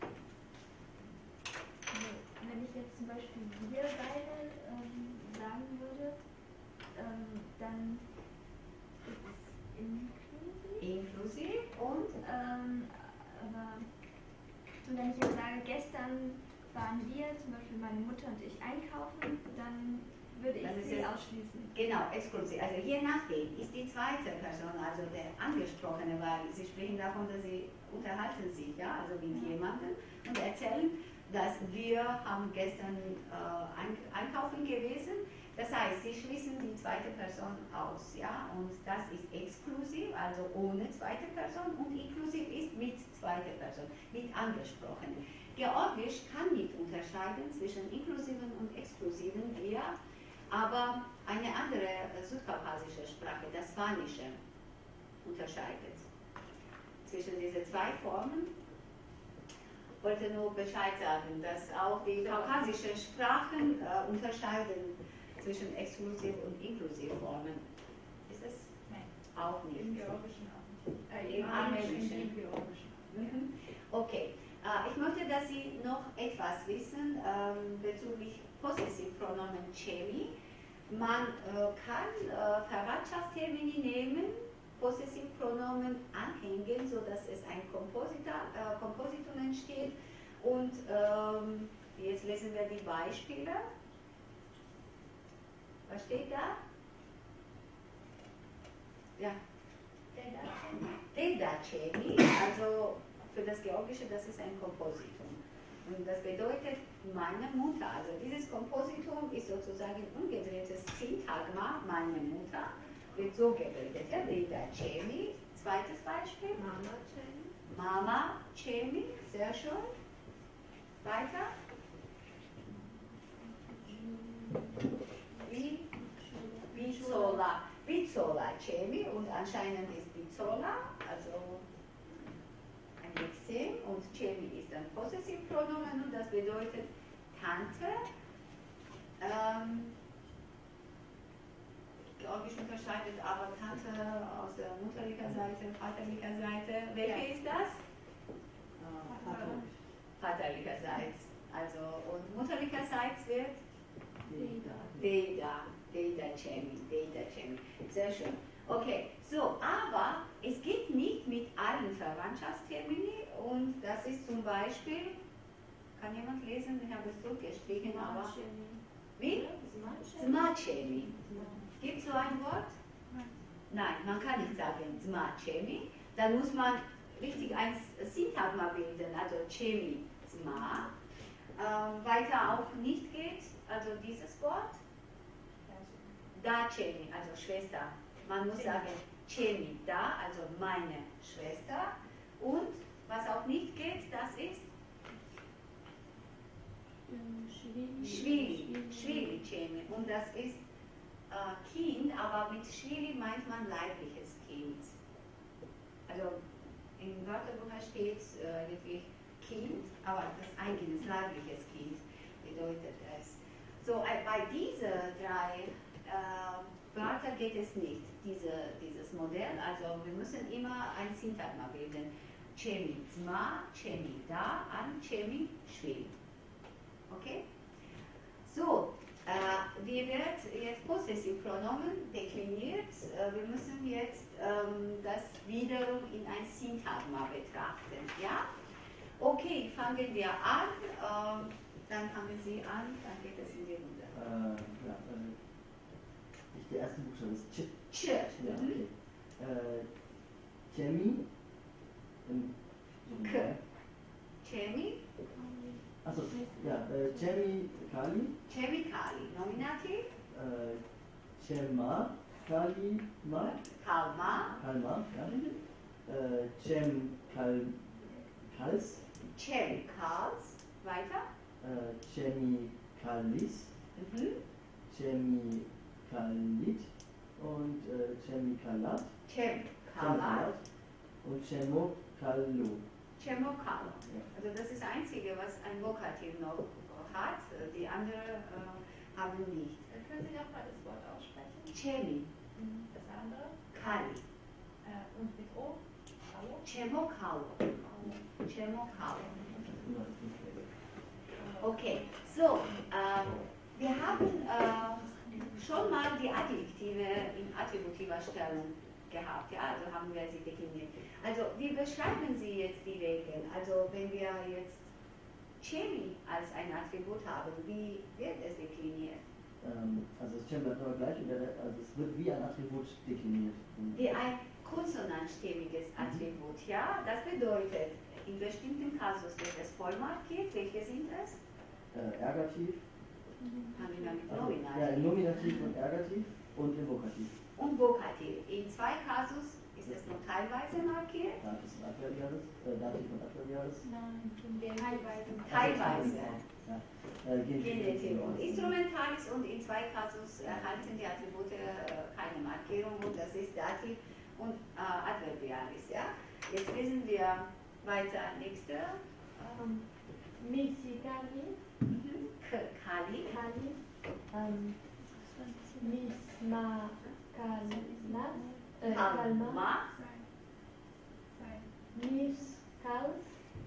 D: Also, wenn ich jetzt zum Beispiel wir beide sagen würde, dann ist es inklusiv.
A: Inklusiv und
D: Aber und wenn ich jetzt sage, gestern waren wir, zum Beispiel meine Mutter und ich, einkaufen, dann würde ich
A: Dann ist
D: sie
A: es-
D: ausschließen.
A: genau, exklusiv. Also je nachdem ist die zweite Person, also der Angesprochene, weil Sie sprechen davon, dass Sie unterhalten sich, ja, also mit jemandem und erzählen, dass wir haben gestern einkaufen gewesen. Das heißt, Sie schließen die zweite Person aus, ja, und das ist exklusiv, also ohne zweite Person, und inklusiv ist mit zweiter Person, mit Angesprochenen. Georgisch kann nicht unterscheiden zwischen inklusiven und exklusiven wir, aber eine andere südkaukasische Sprache, das Spanische, unterscheidet zwischen diesen zwei Formen. Ich wollte nur Bescheid sagen, dass auch die kaukasischen Sprachen unterscheiden zwischen exklusiv und inklusiv Formen. Ist es?
H: Nein.
A: Auch nicht.
H: Im Georgischen auch nicht.
A: Im Armenischen.
H: Im Georgischen auch.
A: Mhm. Okay, ich möchte, dass Sie noch etwas wissen bezüglich Possessivpronomen Chemi. Man kann Verwandtschaftstermini nehmen, Possessivpronomen anhängen, sodass es ein Kompositum entsteht. Und jetzt lesen wir die Beispiele. Was steht da? Ja. Dedacemi, also für das Georgische, das ist ein Kompositum. Und das bedeutet meine Mutter. Also dieses Kompositum ist sozusagen umgedrehtes Syntagma, meine Mutter, wird so gebildet. Ja, Dedacemi. Zweites Beispiel.
F: Mama Chemi.
A: Mama Chemi, sehr schön. Weiter. Bizola. Bizola Chemi, und anscheinend ist Bizola, also ein Lexem, und Chemi ist ein Possessivpronomen und das bedeutet Tante. Georgisch unterscheidet aber Tante aus der mütterlicher Seite, vaterlicher Seite. Welche ist das? Vaterlicherseits. Also, und mütterlicherseits wird Deda Chemi. Sehr schön. Okay, so, aber es geht nicht mit allen Verwandtschaftstermini, und das ist zum Beispiel, kann jemand lesen? Ich habe es zurückgestrichen, aber. Wie? Zmachemi. Gibt es so ein Wort? Nein, man kann nicht sagen Zmachemi. Dann muss man richtig ein Syntagma bilden, also Chemi, Zma. Weiter auch nicht geht, also dieses Wort. Da Chemi, also Schwester. Man muss sagen Chemi, da, also meine Schwester. Und was auch nicht geht, das ist Schwili Chemi. Und das ist Kind, aber mit Schwili meint man leibliches Kind. Also im Wörterbuch steht wirklich Kind, aber das eigenes leibliches Kind bedeutet es. So, bei diesen drei Wörtern geht es nicht, dieses Modell. Also wir müssen immer ein Syntagma bilden. Chemi Zma, Chemi da, an Chemi Schwili. Okay? So, wie wird jetzt Possessivpronomen dekliniert? Wir müssen jetzt das wiederum in ein Syntagma betrachten. Ja? Okay, fangen wir an. Dann fangen Sie an, dann geht es in die Runde.
B: Der erste Buchstabe ist Ch.
A: Ch.
B: Ja, okay. Chemi.
A: K. Chemi.
B: Achso, ja, Chemikali.
A: Chemikali. Nominativ.
B: Chema. Kalima.
A: Kalma.
B: Kalma, ja. Chemkals.
A: Chemicals. Weiter.
B: Chemikalis. Chemikalit und Chemikalat.
A: Chemkalat.
B: Und Chemokalu.
A: Chemokalo. Also das ist das Einzige, was ein Vokativ noch hat. Die anderen haben wir nicht.
G: Können Sie nochmal das Wort aussprechen?
A: Chemi,
G: Das andere?
A: Kali,
G: Und mit O? Hallo?
A: Chemokalo. Chemokalo.
B: Immer das Fünfjährige.
A: Okay, so, wir haben schon mal die Adjektive in attributiver Stellung gehabt, ja, also haben wir sie definiert. Also, wie beschreiben Sie jetzt die Regeln? Also, wenn wir jetzt Chemie als ein Attribut haben, wie wird es dekliniert?
B: Also das Chem bleibt immer gleich, also es wird wie ein Attribut dekliniert.
A: Wie ein konsonantstimmiges Attribut, ja? Das bedeutet, in bestimmten Kasus wird es voll markiert. Welche sind es?
B: Ergativ.
A: Fangen wir mit
B: Also,
A: Nominativ.
B: ja, im Nominativ und Ergativ und im Vokativ.
A: Und Vokativ. In zwei Kasus ist es nur teilweise markiert.
B: Dativ und Adverbiales. Dativ und Adverbiales.
I: Nein,
G: Teilweise.
A: Teilweise.
B: Ja.
A: Genitiv und Instrumentalis, und in zwei Kasus erhalten die Attribute keine Markierung, und das ist Dativ und Adverbialis. Ja? Jetzt lesen wir weiter. Nächste.
I: Misikali,
A: Kali.
I: Kali, Misma Kalma,
A: Kalma.
I: Mis Kals,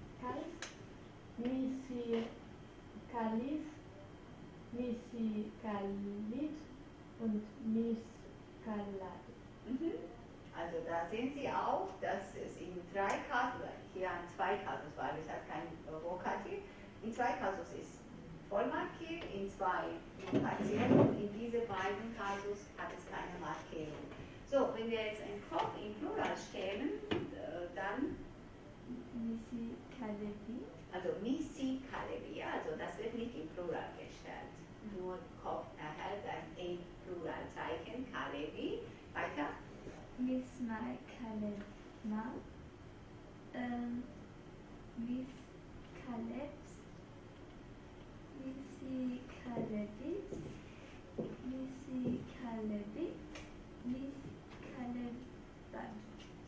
I: Misi Kalis, Misi Kalit und Mis Kalat.
A: Also da sehen Sie auch, dass es in drei Kasus, hier in zwei Kasus war, es hat kein Vokativ, in zwei Kasus ist voll markiert, in zwei nur partiell, und in diese beiden Kasus hat es keine Markierung. So, wenn wir jetzt ein Kopf im Plural stellen, dann,
D: Misi Kalevi.
A: also Misi Kalevi, also das wird nicht im Plural gestellt. Nur Kopf erhält ein E-Pluralzeichen, Kalevi. Weiter.
D: Misma Kalevma. Mis Kalevs. Misi Kalevis. Misi Kalevit. Mis Kalevat.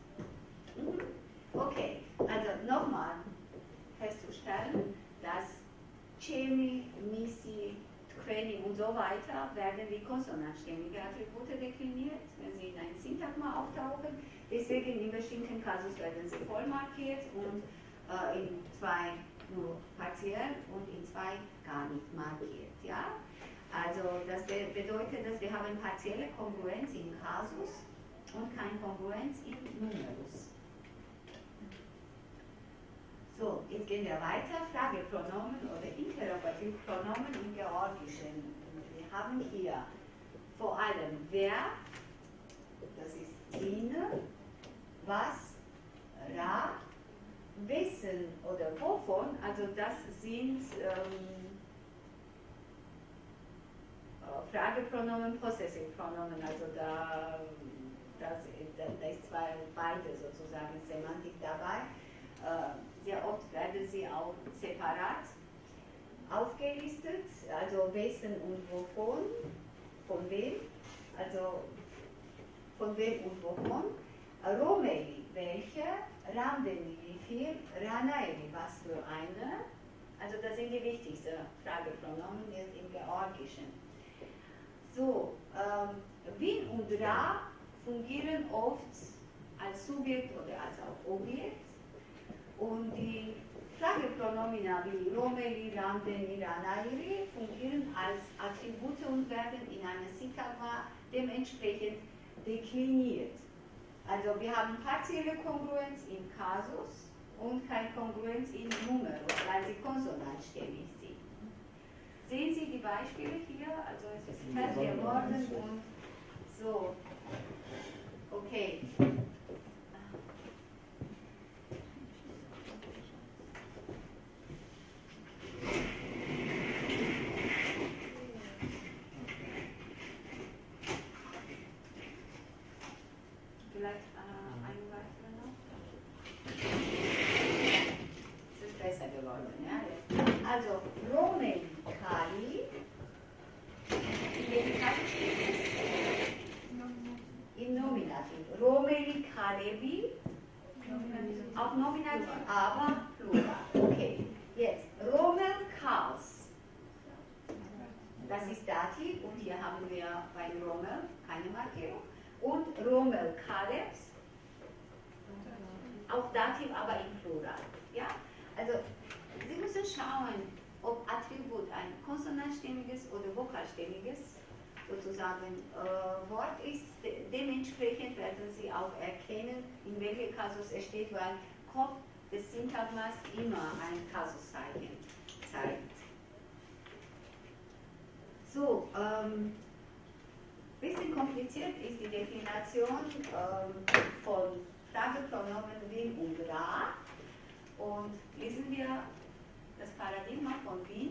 A: Okay, also nochmal festzustellen, dass Chemi, Misi, Tkweni und so weiter werden wie konsonantstimmige Attribute dekliniert, wenn sie in einem Syntagma auftauchen. Deswegen in bestimmten Kasus werden sie voll markiert und in zwei nur partiell und in zwei gar nicht markiert. Ja? Also das bedeutet, dass wir haben partielle Kongruenz im Kasus und keine Kongruenz im Numerus. So, jetzt gehen wir weiter. Fragepronomen oder Interrogativpronomen im Georgischen. Wir haben hier vor allem wer, das ist Sine, was, ra, wissen oder wovon, also das sind Fragepronomen, Possessivpronomen, also da ist beide sozusagen Semantik dabei. Sehr oft werden sie auch separat aufgelistet, also wessen und wovon, von wem, also von wem und wovon. Romeli, welche, Ramdeni, wie viel, Ranaeli, was für eine. Also das sind die wichtigsten Fragepronomen jetzt im Georgischen. So, Win und Ra fungieren oft als Subjekt oder als auch Objekt. Und die Fragepronomina wie Romeli, Ramdeni, Ranaeli fungieren als Attribute und werden in einer Syntagma dementsprechend dekliniert. Also wir haben partielle Kongruenz im Kasus und keine Kongruenz im Numerus, weil sie konsonantstimmig sind. Sehen Sie die Beispiele hier? Also es ist hell geworden und so. Okay. Vielleicht ein weiterer noch. Es ist besser geworden, ja? Also, Romeli Kali, in welchem Kasus steht es? Im Nominativ. Romeli Kalevi, auch Nominativ, aber Plural. Okay, jetzt Romel Kals. Das ist Dativ. Romel Kalebs, auch Dativ, aber im Plural. Ja? Also Sie müssen schauen, ob Attribut ein konsonantstimmiges oder vokalstimmiges sozusagen Wort ist. Dementsprechend werden Sie auch erkennen, in welchem Kasus es steht, weil Kopf des Syntagmas immer ein Kasuszeichen zeigt. So, bisschen kompliziert ist die Definition von Fragepronomen Wien und Ra. Und lesen wir das Paradigma von Wien.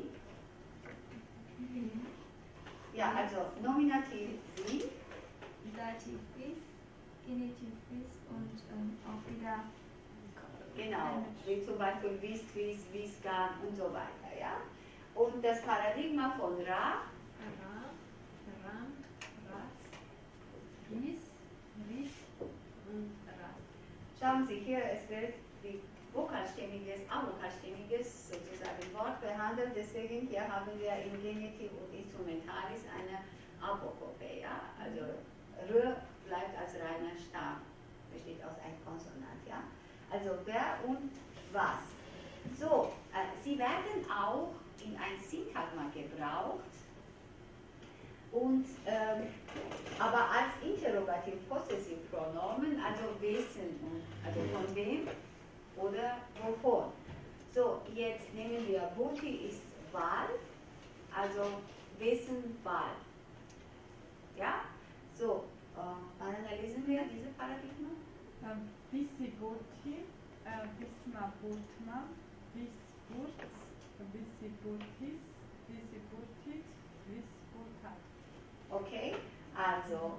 A: Ja, also Nominativ Wien.
D: Dativ bis, Genitiv bis und auch wieder.
A: Genau, wie zum Beispiel Wist, Wies, Wiesgan und so weiter. Ja? Und das Paradigma von Ra.
C: Ra, Ram, Ras, Ris, Ris und Ra.
A: Schauen Sie hier, es wird wie vokalstimmiges, avokalstimmiges sozusagen Wort behandelt. Deswegen hier haben wir im Genitiv und Instrumentalis eine Apokope. Ja? Also R bleibt als reiner Stamm, besteht aus einem Konsonant. Ja? Also wer und was. So, sie werden auch in ein Syntagma gebraucht, und, aber als Interrogativ-Possessivpronomen, also wessen, also von wem oder wovon. So, jetzt nehmen wir Buti ist Wahl, also wessen Wahl. Ja? So, analysieren wir diese Paradigmen.
E: Visibuti, Visma Butma, Visburz, Visibutis, Visibutit, Visbutat.
A: Okay, also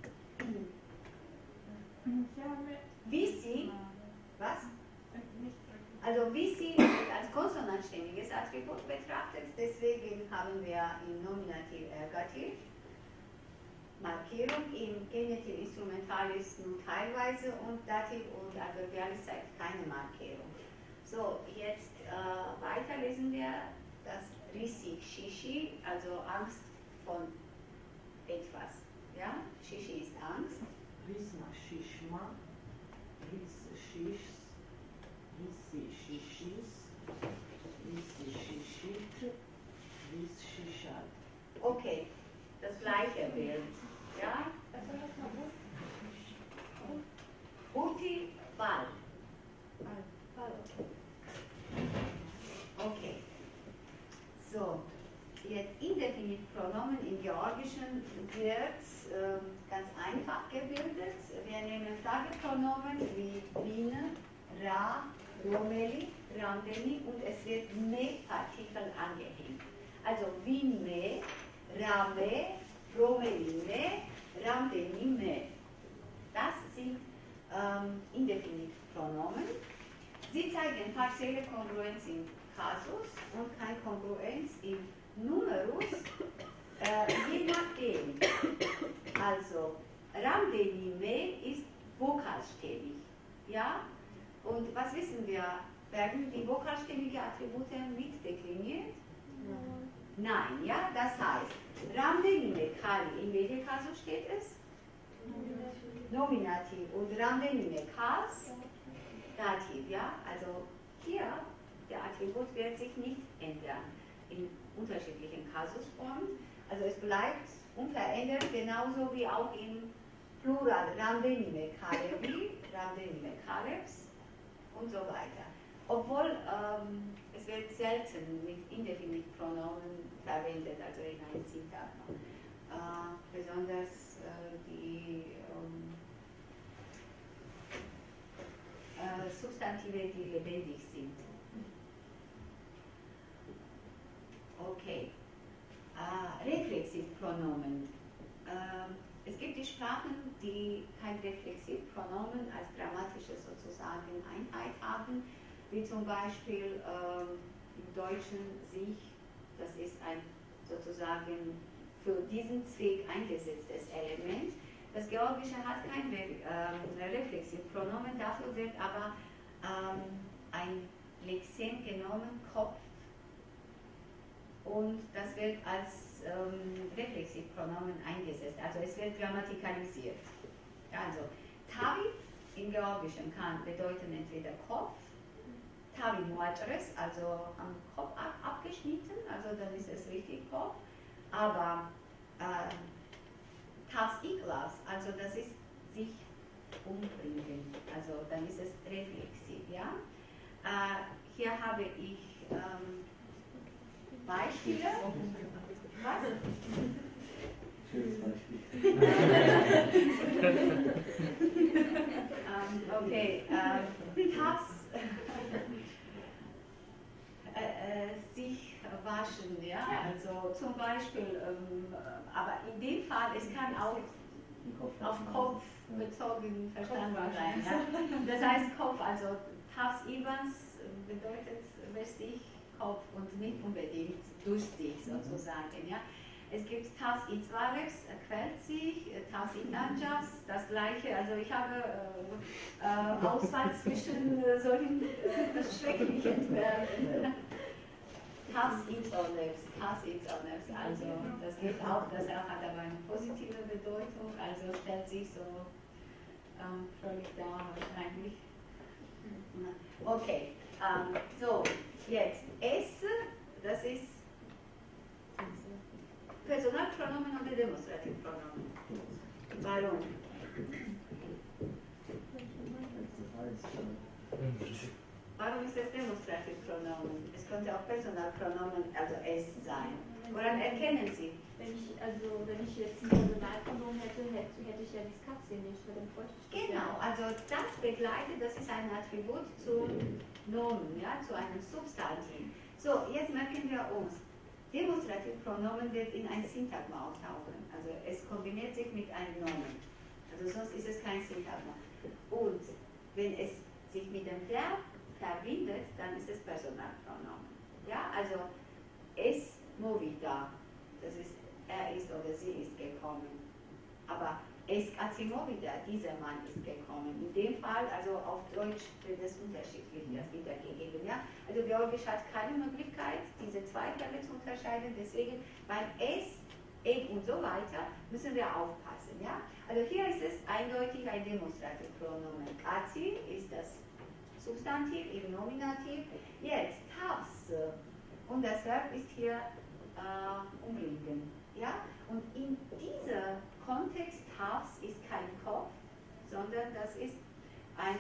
A: Visi, was? Also Visi wird als konsonantstimmiges Attribut betrachtet, deswegen haben wir im Nominativ Ergativ Markierung, im Genitiv Instrumentalis nur teilweise und Dativ und Adverbialis zeigt keine Markierung. So, jetzt weiter lesen wir das Risi, Shishi, also Angst von etwas. Ja? Shishi ist Angst.
F: Risma Shishma, Ris Shishs, Risi Shishis, Risi Shishit, Ris Shishat.
A: Okay, das gleiche Bild. Ja? Buti, Ball. Okay. So, jetzt Indefinitpronomen im Georgischen wird ganz einfach gebildet. Wir nehmen Fragepronomen wie Wiener, Ra, Romeli, Ramdeni und es wird Me-Partikel angehängt. Also Wien Me, Rame, Romeli Me, Ramdeni Me. Das sind Indefinitpronomen. Sie zeigen partielle Kongruenz im Kasus und keine Kongruenz im Numerus, je nachdem. Also, Ramdeni Me ist vokalstimmig. Ja? Und was wissen wir? Werden die vokalstimmigen Attribute mitdekliniert? Nein, ja? Das heißt, Ramdeni Me Kali, in welchem Kasus steht es? Nominativ. Und Ramdeni Me Kals? Dativ, ja? Also hier, der Attribut wird sich nicht ändern in unterschiedlichen Kasusformen. Also es bleibt unverändert, genauso wie auch im Plural. Ramdeni Me Kalebi, Ramdeni Me Kalebs und so weiter. Obwohl es wird selten mit Indefinitpronomen verwendet, also in einem Syntagma. Besonders die Substantive, die lebendig sind. Okay. Reflexivpronomen. Es gibt die Sprachen, die kein Reflexivpronomen als grammatische sozusagen Einheit haben, wie zum Beispiel im Deutschen sich, das ist ein sozusagen für diesen Zweck eingesetztes Element. Das Georgische hat kein Reflexivpronomen, dafür wird aber ein Lexem genommen, Kopf, und das wird als Reflexivpronomen eingesetzt, also es wird grammatikalisiert. Also, Tavi im Georgischen kann bedeuten entweder Kopf, Tavi Muatres, also am Kopf abgeschnitten, also dann ist es richtig Kopf, aber Tavs Iklas, also das ist sich umbringen, also dann ist es reflexiv, ja. Hier habe ich Beispiele. Was?
B: Schönes Beispiel.
A: Okay, Tavs sich waschen, ja, also zum Beispiel, aber in dem Fall, es kann auch auf Kopf bezogen verstanden sein. Ja? Das heißt Kopf, also Tavs Ivans bedeutet wässrig Kopf und nicht unbedingt durstig sozusagen. Ja? Es gibt Tavs Itzvareps, quält sich, Tavs Itanjas, das gleiche. Also ich habe Auswahl zwischen solchen schrecklichen Verben. Tavs Itzvareps, also das geht auch, das hat aber eine positive Bedeutung, also stellt sich so völlig dar wahrscheinlich. Okay, so, jetzt S, das ist Personalpronomen oder Demonstrativpronomen. Warum? Warum ist das Demonstrativpronomen? Es könnte auch Personalpronomen, also S sein. Woran erkennen Sie?
D: Wenn ich jetzt ein Personalpronomen hätte ich ja das Katze nicht, weil dann bräuchte ich das
A: Genau, also das begleitet, das ist ein Attribut zum Nomen, ja, zu einem Substantiv. So, jetzt merken wir uns, Demonstrativpronomen wird in ein Syntagma auftauchen, also es kombiniert sich mit einem Nomen, also sonst ist es kein Syntagma. Und wenn es sich mit dem Verb verbindet, dann ist es Personalpronomen. Ja, also es movita, das ist er ist oder sie ist gekommen. Aber es movita, dieser Mann ist gekommen. In dem Fall, also auf Deutsch wird es unterschiedlich das wiedergegeben. Ja? Also Georgisch hat keine Möglichkeit, diese zwei Verben zu unterscheiden. Deswegen beim es, und so weiter müssen wir aufpassen. Ja? Also hier ist es eindeutig ein Demonstrativpronomen. Kazi ist das Substantiv im Nominativ. Jetzt Tavs und das Verb ist hier umliegen. Ja? Und in diesem Kontext Tavs ist kein Kopf, sondern das ist ein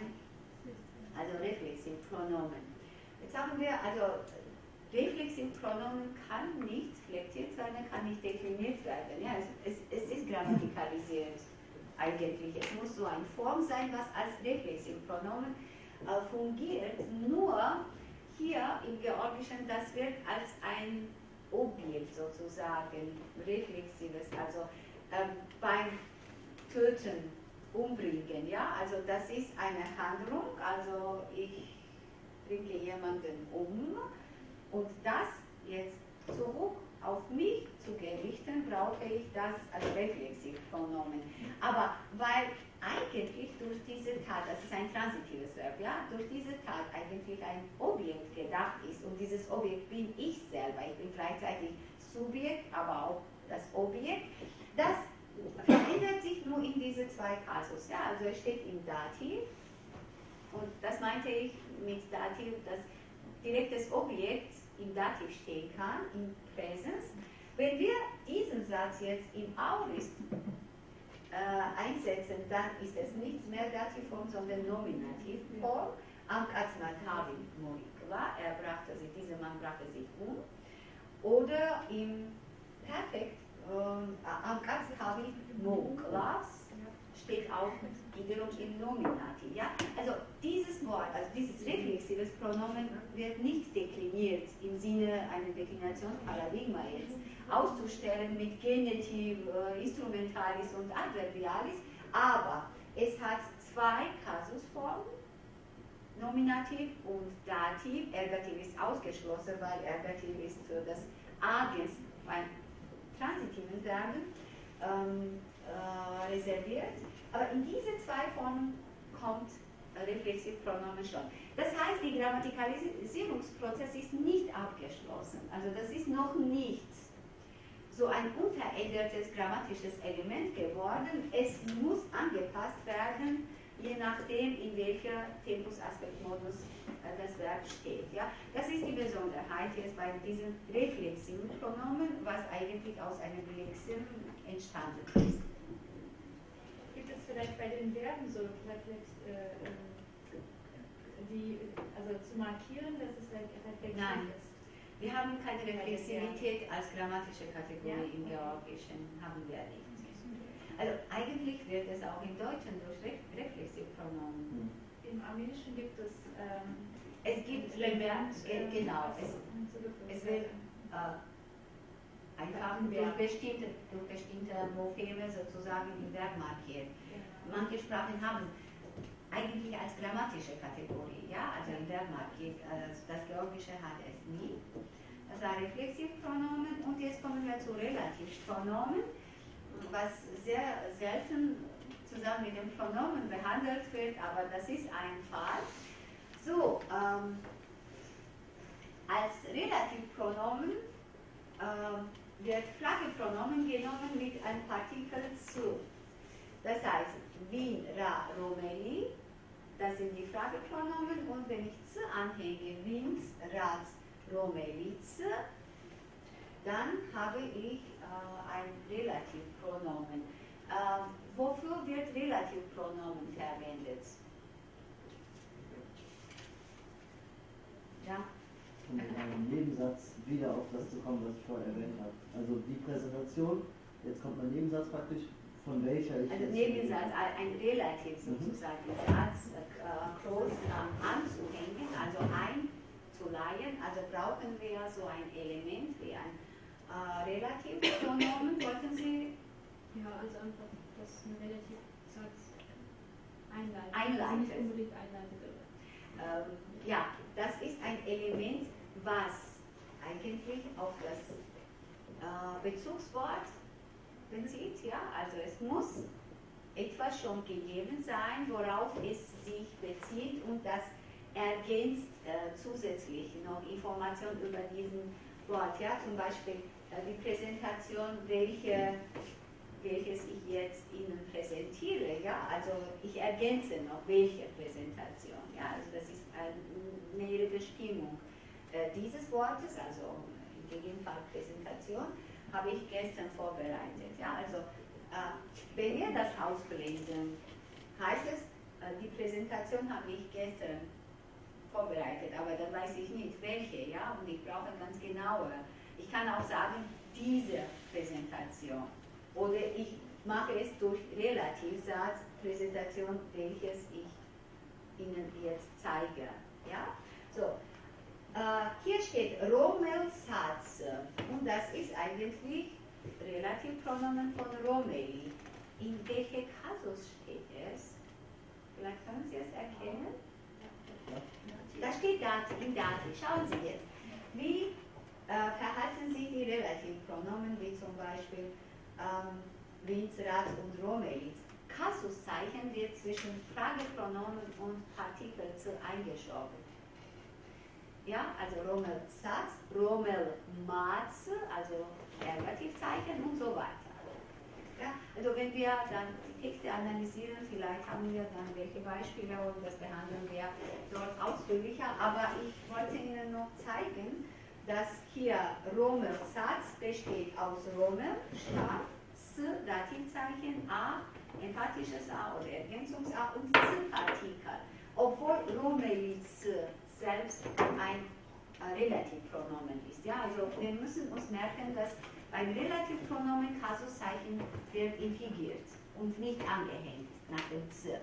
A: Reflexivpronomen. Jetzt haben wir, also Reflexivpronomen kann nicht flektiert werden, kann nicht dekliniert werden. Ja? Es ist grammatikalisiert eigentlich. Es muss so eine Form sein, was als Reflexivpronomen fungiert. Nur hier im Georgischen, das wird als ein Objekt sozusagen, reflexives, also beim Töten, Umbringen, ja, also das ist eine Handlung, also ich bringe jemanden um und das jetzt zurück auf mich zu gerichten, brauche ich das als Reflexivpronomen. Aber weil eigentlich durch diese Tat, das ist ein transitives Verb, ja, durch diese Tat eigentlich ein Objekt gedacht ist und dieses Objekt bin ich selber, ich bin gleichzeitig Subjekt, aber auch das Objekt, das verändert sich nur in diese zwei Kasus, ja, also es steht im Dativ und das meinte ich mit Dativ, dass direkt das Objekt im Dativ stehen kann, im Präsens. Wenn wir diesen Satz jetzt im Aorist einsetzen, dann ist es nicht mehr Dativform, sondern Nominativform. Am Katzmatavim Moikla, dieser Mann brachte sich um. Oder im Perfekt, am Katzmatavim Moiklas, steht auch wiederum im Nominativ. Ja? Also dieses Wort, also dieses reflexives Pronomen wird nicht dekliniert im Sinne einer Deklinationsparadigma jetzt auszustellen mit Genitiv, Instrumentalis und Adverbialis, aber es hat zwei Kasusformen, Nominativ und Dativ. Ergativ ist ausgeschlossen, weil Ergativ ist für das Agens beim transitiven Verben reserviert. Aber in diese zwei Formen kommt Reflexivpronomen schon. Das heißt, der Grammatikalisierungsprozess ist nicht abgeschlossen. Also das ist noch nicht so ein unverändertes grammatisches Element geworden. Es muss angepasst werden, je nachdem, in welcher Tempus-Aspekt-Modus das Verb steht. Ja? Das ist die Besonderheit jetzt bei diesen reflexiven Pronomen, was eigentlich aus einem Lexium entstanden ist.
G: Gibt es vielleicht bei den Verben so also zu markieren, dass es reflexiv
A: Nein.
G: ist?
A: Wir haben keine Reflexivität als grammatische Kategorie im Georgischen, haben wir nicht. Also eigentlich wird es auch im Deutschen durch Reflexivpronomen.
G: Im Armenischen gibt es
A: Es gibt genau, es wird einfach durch bestimmte Morpheme sozusagen im Verb markiert. Manche Sprachen haben eigentlich als grammatische Kategorie, ja, also im Verb markiert. Das Georgische hat es nie. Das war Reflexivpronomen und jetzt kommen wir zu Relativpronomen, was sehr selten zusammen mit dem Pronomen behandelt wird, aber das ist ein Fall. So, als Relativpronomen wird Fragepronomen genommen mit einem Partikel zu. Das heißt, Wien, Ra, Romeli, das sind die Fragepronomen und wenn ich zu anhänge, Wiens, Rats, Romeliz, dann habe ich ein Relativpronomen. Wofür wird Relativpronomen verwendet? Ja?
B: Um in einem Nebensatz wieder auf das zu kommen, was ich vorher erwähnt habe. Also die Präsentation, jetzt kommt mein Nebensatz praktisch, von welcher ich...
A: Also Nebensatz, ein Relativ sozusagen, Satz groß anzuhängen, also einzuleihen, also brauchen wir so ein Element wie ein Relativpronomen. Wollten Sie?
C: Ja, also einfach, dass ein Relativsatz einleitet.
A: Einleitet.
C: Also nicht unbedingt einleitet.
A: Ja, das ist ein Element, was eigentlich auf das Bezugswort bezieht. Ja? Also es muss etwas schon gegeben sein, worauf es sich bezieht und das ergänzt zusätzlich noch Informationen über diesen Wort. Ja? Zum Beispiel die Präsentation, welches ich jetzt Ihnen präsentiere. Ja? Also ich ergänze noch welche Präsentation. Ja? Also das ist eine nähere Bestimmung dieses Wortes, also im Gegenfall Präsentation, habe ich gestern vorbereitet. Ja? Also wenn wir das ausblenden, heißt es, die Präsentation habe ich gestern vorbereitet, aber dann weiß ich nicht welche, ja, und ich brauche ganz genaue. Ich kann auch sagen, diese Präsentation. Oder ich mache es durch Relativsatz, Präsentation, welches ich Ihnen jetzt zeige. Ja? So, hier steht Romelsatz und das ist eigentlich Relativpronomen von Romeli. In welchem Kasus steht es? Vielleicht können Sie es erkennen. Da steht im Dativ. Schauen Sie jetzt. Wie verhalten sich die Relativpronomen, wie zum Beispiel Wiens, Rats und Romeliz? Kasuszeichen wird zwischen Fragepronomen und Partikel zu eingeschoben. Ja, also Romelsatz, Romelmatz, also Ergativzeichen und so weiter. Ja, also wenn wir dann die Texte analysieren, vielleicht haben wir dann welche Beispiele und das behandeln wir dort ausführlicher, aber ich wollte Ihnen noch zeigen, dass hier Romelsatz besteht aus Romel, Stab, S, Dativzeichen, A, emphatisches A oder Ergänzungs-A und Z-Partikel, obwohl Romeliz selbst ein Relativpronomen ist. Ja, also wir müssen uns merken, dass beim Relativpronomen Kasuszeichen wird infigiert und nicht angehängt nach dem Z.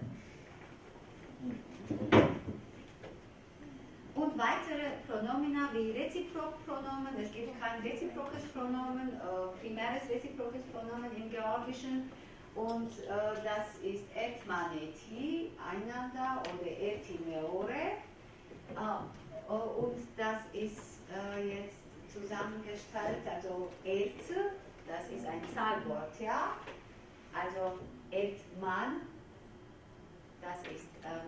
A: Und weitere Pronomina wie Reziprokpronomen, es gibt kein reziprokes Pronomen, primäres reziprokes Pronomen im Georgischen und das ist etmaneti, einander oder etimeore und das ist jetzt zusammengestellt, also et, das ist ein Zahlwort, ja, also etman, das ist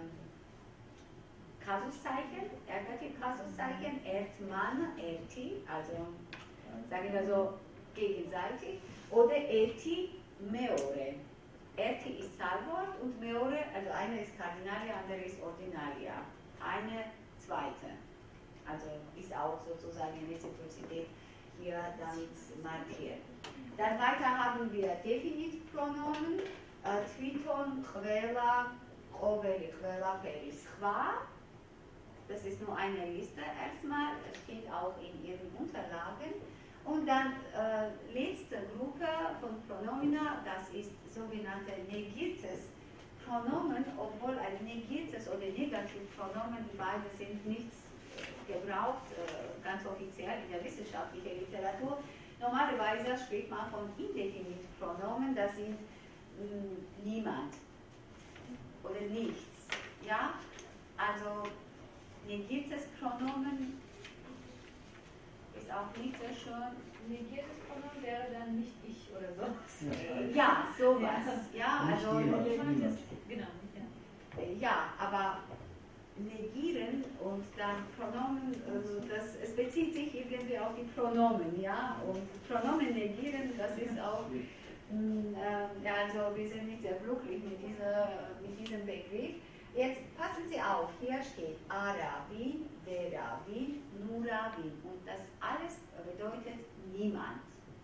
A: Kasuszeichen, Ergativ Kasuszeichen, etman, eti, also sagen wir so, gegenseitig, oder eti meore. Eti ist Zahlwort und meore, also eine ist Kardinalia, andere ist Ordinalia. Eine zweite. Also ist auch sozusagen in Reziprozität hier damit markiert. Dann weiter haben wir Definitpronomen, Twiton, Quella, Oveli, Quella, Peris, Qua. Das ist nur eine Liste erstmal, das steht auch in Ihren Unterlagen. Und dann letzte Gruppe von Pronomina, das ist sogenannte negiertes Pronomen, obwohl ein negiertes oder Negativpronomen, die beiden sind nichts gebraucht, ganz offiziell in der wissenschaftlichen Literatur. Normalerweise spricht man von Indefinitpronomen, das sind niemand oder nichts. Ja? Also negiertes Pronomen ist auch nicht so schön.
G: Negiertes Pronomen wäre dann nicht ich oder sowas.
A: Ja, sowas. Ja,
B: Nicht
A: also
B: jemand, niemand.
G: Genau, ja.
A: Ja, aber negieren und dann Pronomen, es bezieht sich irgendwie auf die Pronomen, ja, und Pronomen negieren, das ist auch, ja, also wir sind nicht sehr glücklich mit diesem Begriff. Jetzt passen Sie auf, hier steht Aravin, Veravin, Nuravin und das alles bedeutet niemand.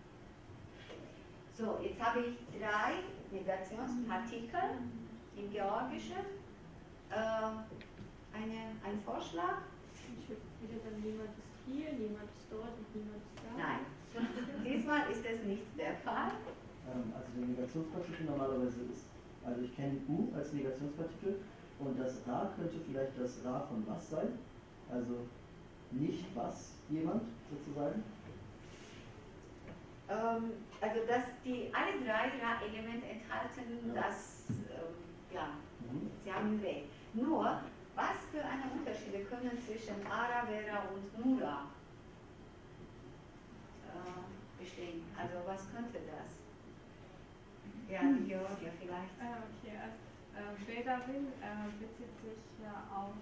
A: So, jetzt habe ich 3 Negationspartikel im Georgischen. Ein Vorschlag?
C: Ich würde dann niemand ist hier, niemand ist dort und niemand ist da.
A: Nein, diesmal ist es nicht der Fall.
B: Also der Negationspartikel normalerweise ist, also ich kenne U als Negationspartikel und das Ra könnte vielleicht das Ra von was sein, also nicht was jemand sozusagen.
A: Also dass die alle 3 Ra-Elemente enthalten,
B: Ja.
A: das, ja, Sie haben recht. Nur, was für eine Unterschiede können zwischen Ara, Vera und Nura bestehen? Also was könnte das? Ja, die Georgia vielleicht.
E: Okay, also Veravin bezieht sich ja auf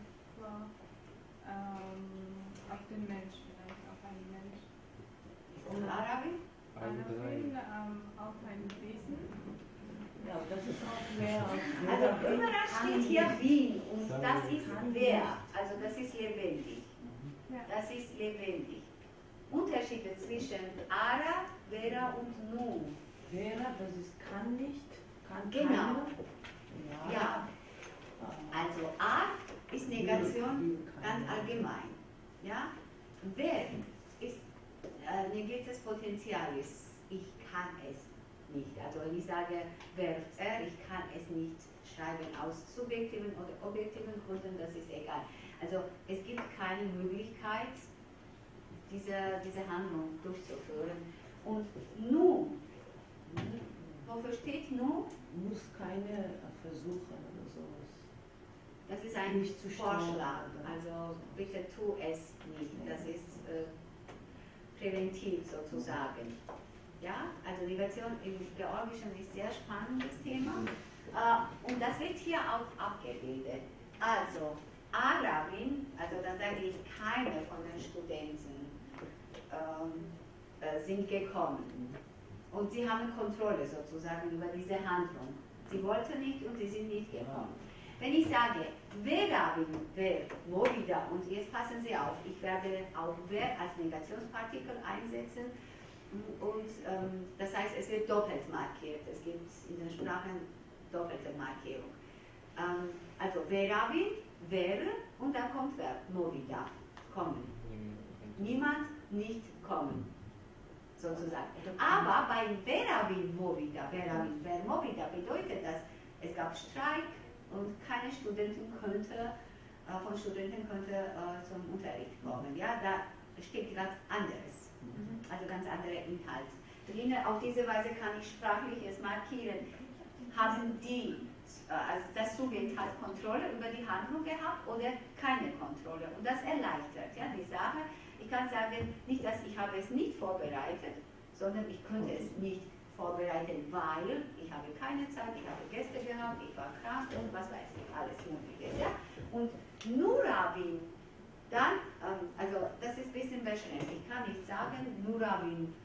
E: den Mensch, vielleicht auf einen Mensch.
A: Und Aravin?
E: Aravin auf ein Wesen.
F: Ja, das ist auch mehr als
A: Also überall steht hier Wien und das ist wer, also das ist lebendig.
E: Ja.
A: Das ist lebendig. Unterschiede zwischen Ara, Vera und Nu.
F: Vera, das ist kann nicht, kann
A: Genau.
F: keiner.
A: Ja, also A ist Negation ganz allgemein. Ja? Wer ist negiertes Potentialis. Ich kann es nicht. Also wenn ich sage, werft er, ich kann es nicht schreiben aus subjektiven oder objektiven Gründen, das ist egal. Also es gibt keine Möglichkeit, diese Handlung durchzuführen. Und nun, wofür steht nun?
F: Muss keine versuchen oder sowas.
A: Das ist ein
F: Nicht zu
A: Vorschlag.
F: schnell.
A: Also bitte tu es nicht. Das ist präventiv sozusagen. Ja, also Negation im Georgischen ist ein sehr spannendes Thema. Und das wird hier auch abgebildet. Also, Aravin, also dann sage ich, keine von den Studenten sind gekommen. Und sie haben Kontrolle sozusagen über diese Handlung. Sie wollten nicht und sie sind nicht gekommen. Wenn ich sage, Veravin, wer, Movida, und jetzt passen Sie auf, ich werde auch wer als Negationspartikel einsetzen. Und das heißt, es wird doppelt markiert. Es gibt in den Sprachen doppelte Markierung. Also Veravin, wäre, und dann kommt Verb, Movida, kommen. Niemand nicht kommen, sozusagen. Aber bei Veravin, Movida, Veravin, Ver, Movida bedeutet das, es gab Streik und keine Studenten von Studenten konnte zum Unterricht kommen. Ja, da steht ganz anderes. Also ganz andere Inhalt drin. Auf diese Weise kann ich sprachlich es markieren. Haben die, also das Subjekt hat Kontrolle über die Handlung gehabt oder keine Kontrolle. Und das erleichtert ja, die Sache. Ich kann sagen, nicht, dass ich habe es nicht vorbereitet, sondern ich könnte es nicht vorbereiten, weil ich habe keine Zeit, ich habe Gäste gehabt, ich war krank und was weiß ich, alles Mögliche. Ja? Und Nuravin, dann, also das ist ein bisschen beschränkt. Ich kann nicht sagen, Nuravin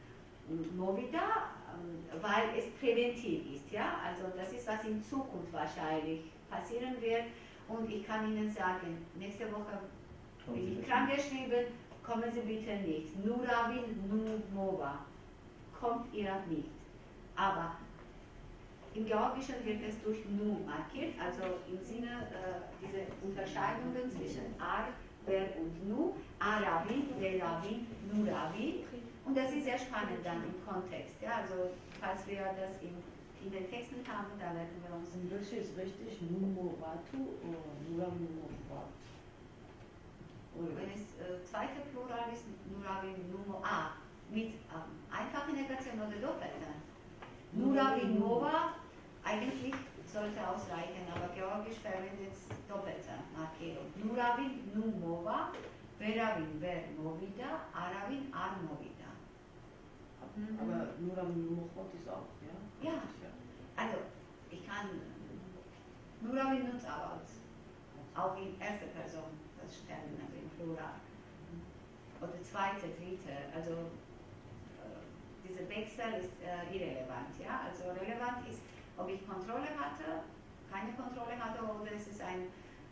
A: movida, weil es präventiv ist. Ja? Also das ist, was in Zukunft wahrscheinlich passieren wird. Und ich kann Ihnen sagen, nächste Woche bin ich krankgeschrieben, kommen Sie bitte nicht. Nuravin, Numova. Kommt ihr nicht. Aber im Georgischen wird es durch Nu markiert, also im Sinne diese Unterscheidungen zwischen Ar, Ver und Nu, Aravin, Veravin, Nuravin. Und das ist sehr spannend dann im Kontext. Ja? Also falls wir das in den Texten haben, da werden wir uns...
F: Und welche ist richtig? Numovatu oder Nuramovat?
A: Wenn es zweite Plural ist, Nuravin, Numo A, mit einfacher Negation oder Doppelter. Nuravin, Nova, eigentlich sollte ausreichen, aber Georgisch verwendet doppelte Markierung. Nuravin, Numova, Veravin, Vermovida, Aravin, Armovida.
F: Aber Nuramovat ist auch, ja?
A: Ja, also ich kann Nuravin nutzt aber auch in erster Person das Stellen, also im Plural. Oder zweite, dritte, also dieser Wechsel ist irrelevant. Ja? Also relevant ist, ob ich Kontrolle hatte, keine Kontrolle hatte oder es ist ein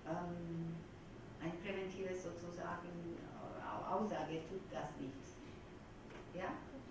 A: präventives sozusagen Aussage, tut das nicht. Ja?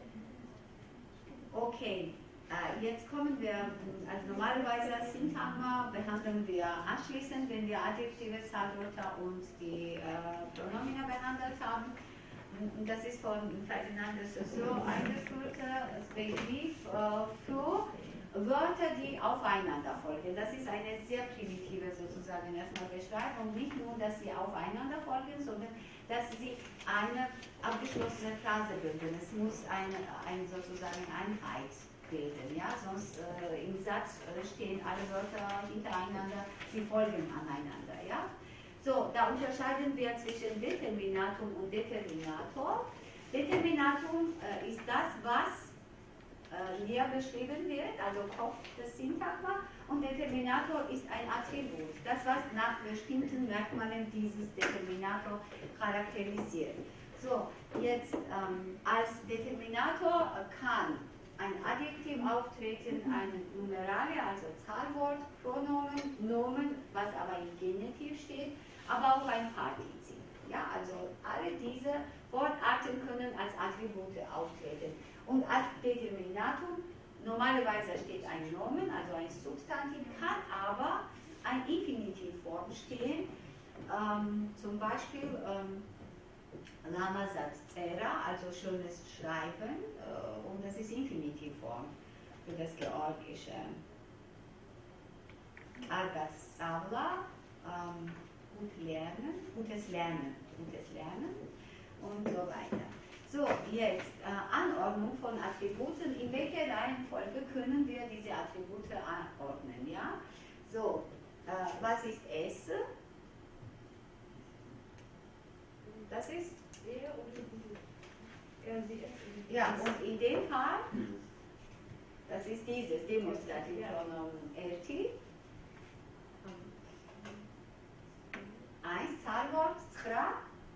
A: Okay, jetzt kommen wir, also normalerweise Syntagma behandeln wir anschließend, wenn wir Adjektive, Zahlwörter und die Pronomina behandelt haben. Das ist von Ferdinand de Saussure eingeführter Begriff für Wörter, die aufeinander folgen. Das ist eine sehr primitive sozusagen erstmal Beschreibung. Nicht nur, dass sie aufeinander folgen, sondern dass sie eine abgeschlossene Phrase bilden. Es muss eine sozusagen Einheit bilden. Ja? Sonst im Satz stehen alle Wörter hintereinander, sie folgen aneinander. Ja? So, da unterscheiden wir zwischen Determinatum und Determinator. Determinatum ist das, was hier beschrieben wird, also Kopf des Syntagma, und Determinator ist ein Attribut, das, was nach bestimmten Merkmalen dieses Determinator charakterisiert. So, jetzt als Determinator kann ein Adjektiv auftreten, ein Numerale, also Zahlwort, Pronomen, Nomen, was aber im Genitiv steht, aber auch ein Partizip. Ja, also alle diese Wortarten können als Attribute auftreten. Und als Determinatum, normalerweise steht ein Nomen, also ein Substantiv, kann aber ein Infinitivform stehen, zum Beispiel Lama sagt Zera, also schönes Schreiben, und das ist Infinitivform für das Georgische. Argas Savla, gutes Lernen und so weiter. So, jetzt Anordnung von Attributen. In welcher Reihenfolge können wir diese Attribute anordnen? Ja? So, was ist S? Das ist
G: Er oder sie? Er, sie, es.
A: ja, und in dem Fall, das ist dieses Demonstrativpronomen RT. Eins Zahlwort, Schra.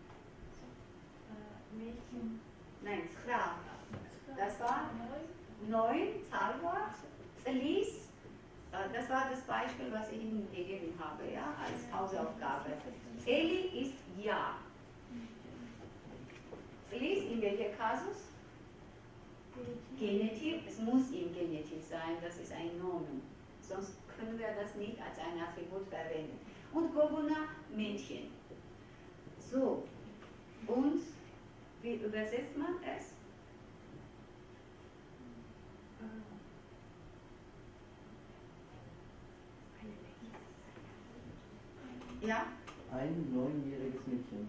D: Mädchen.
A: Nein, Schra. Das war 9 Zahlwort. Zlis, das war das Beispiel, was ich Ihnen gegeben habe, ja, als Hausaufgabe. Eli ist Ja. Zlis, in welcher Kasus? Genitiv, es muss im Genitiv sein, das ist ein Nomen. Sonst können wir das nicht als ein Attribut verwenden. Und Goguna, Mädchen. So, und wie übersetzt man es? Ja?
B: Ein 9-jähriges Mädchen.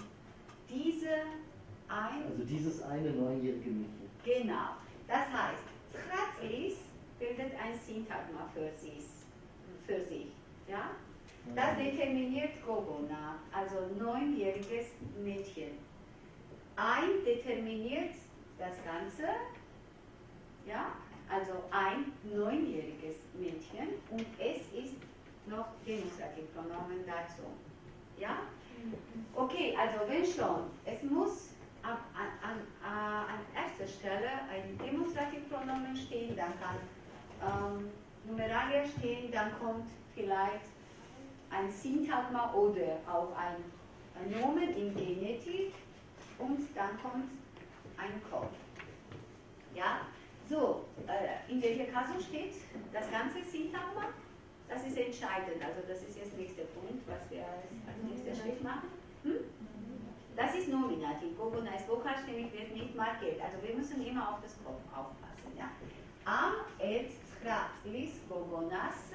A: Also
B: dieses eine 9-jährige Mädchen.
A: Genau. Das heißt, Schratzlis bildet ein Syntagma für sich. Ja? Das determiniert Gogona, also 9-jähriges Mädchen. Ein determiniert das Ganze, ja? Also ein 9-jähriges Mädchen, und es ist noch Demonstrativpronomen dazu. Ja? Okay, also wenn schon, es muss an erster Stelle ein Demonstrativpronomen stehen, dann kann Numeralia stehen, dann kommt vielleicht ein Syntagma oder auch ein Nomen im Genitiv und dann kommt ein Kopf. Ja, so, in welcher Kasus steht das ganze Syntagma? Das ist entscheidend, also das ist jetzt der nächste Punkt, was wir als nächster Schritt machen. Das ist Nominativ, Gogona ist vokalständig, wird nicht markiert, also wir müssen immer auf das Kopf aufpassen. Ja? Am et Kratlis Gogonas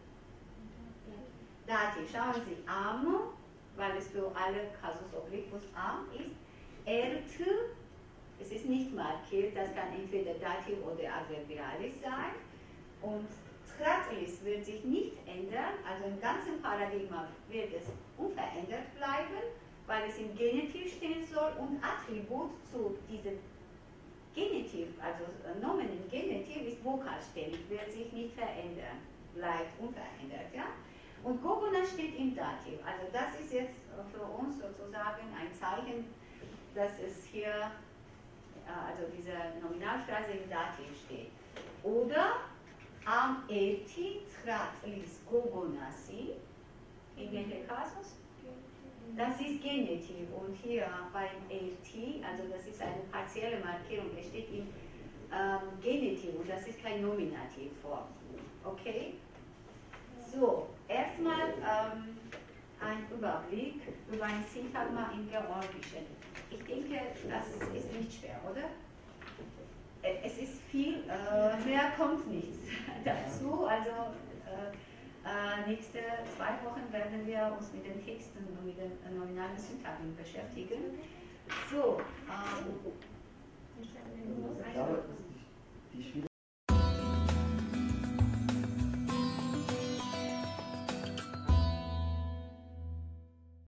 A: Dativ, schauen Sie, am, weil es für alle Kasus obliquus am ist, es ist nicht markiert, das kann entweder Dativ oder Adverbialis sein und Kratlis wird sich nicht ändern, also im ganzen Paradigma wird es unverändert bleiben, weil es im Genitiv stehen soll und Attribut zu diesem Genitiv, also Nomen im Genitiv ist vokalständig, wird sich nicht verändern, bleibt unverändert. Ja? Und Gogona steht im Dativ, also das ist jetzt für uns sozusagen ein Zeichen, dass es hier, also diese Nominalphrase im Dativ steht. Oder am eti tratlis gogonasi, in welcher Kasus? Das ist Genitiv und hier beim eti, also das ist eine partielle Markierung, es steht im Genitiv und das ist kein Nominativform. Okay? So, erstmal ein Überblick über ein Syntagma im Georgischen. Ich denke, das ist nicht schwer, oder? Es ist viel, mehr kommt nichts dazu. Also nächste 2 Wochen werden wir uns mit den Texten und mit den nominalen Syntagmen beschäftigen. So,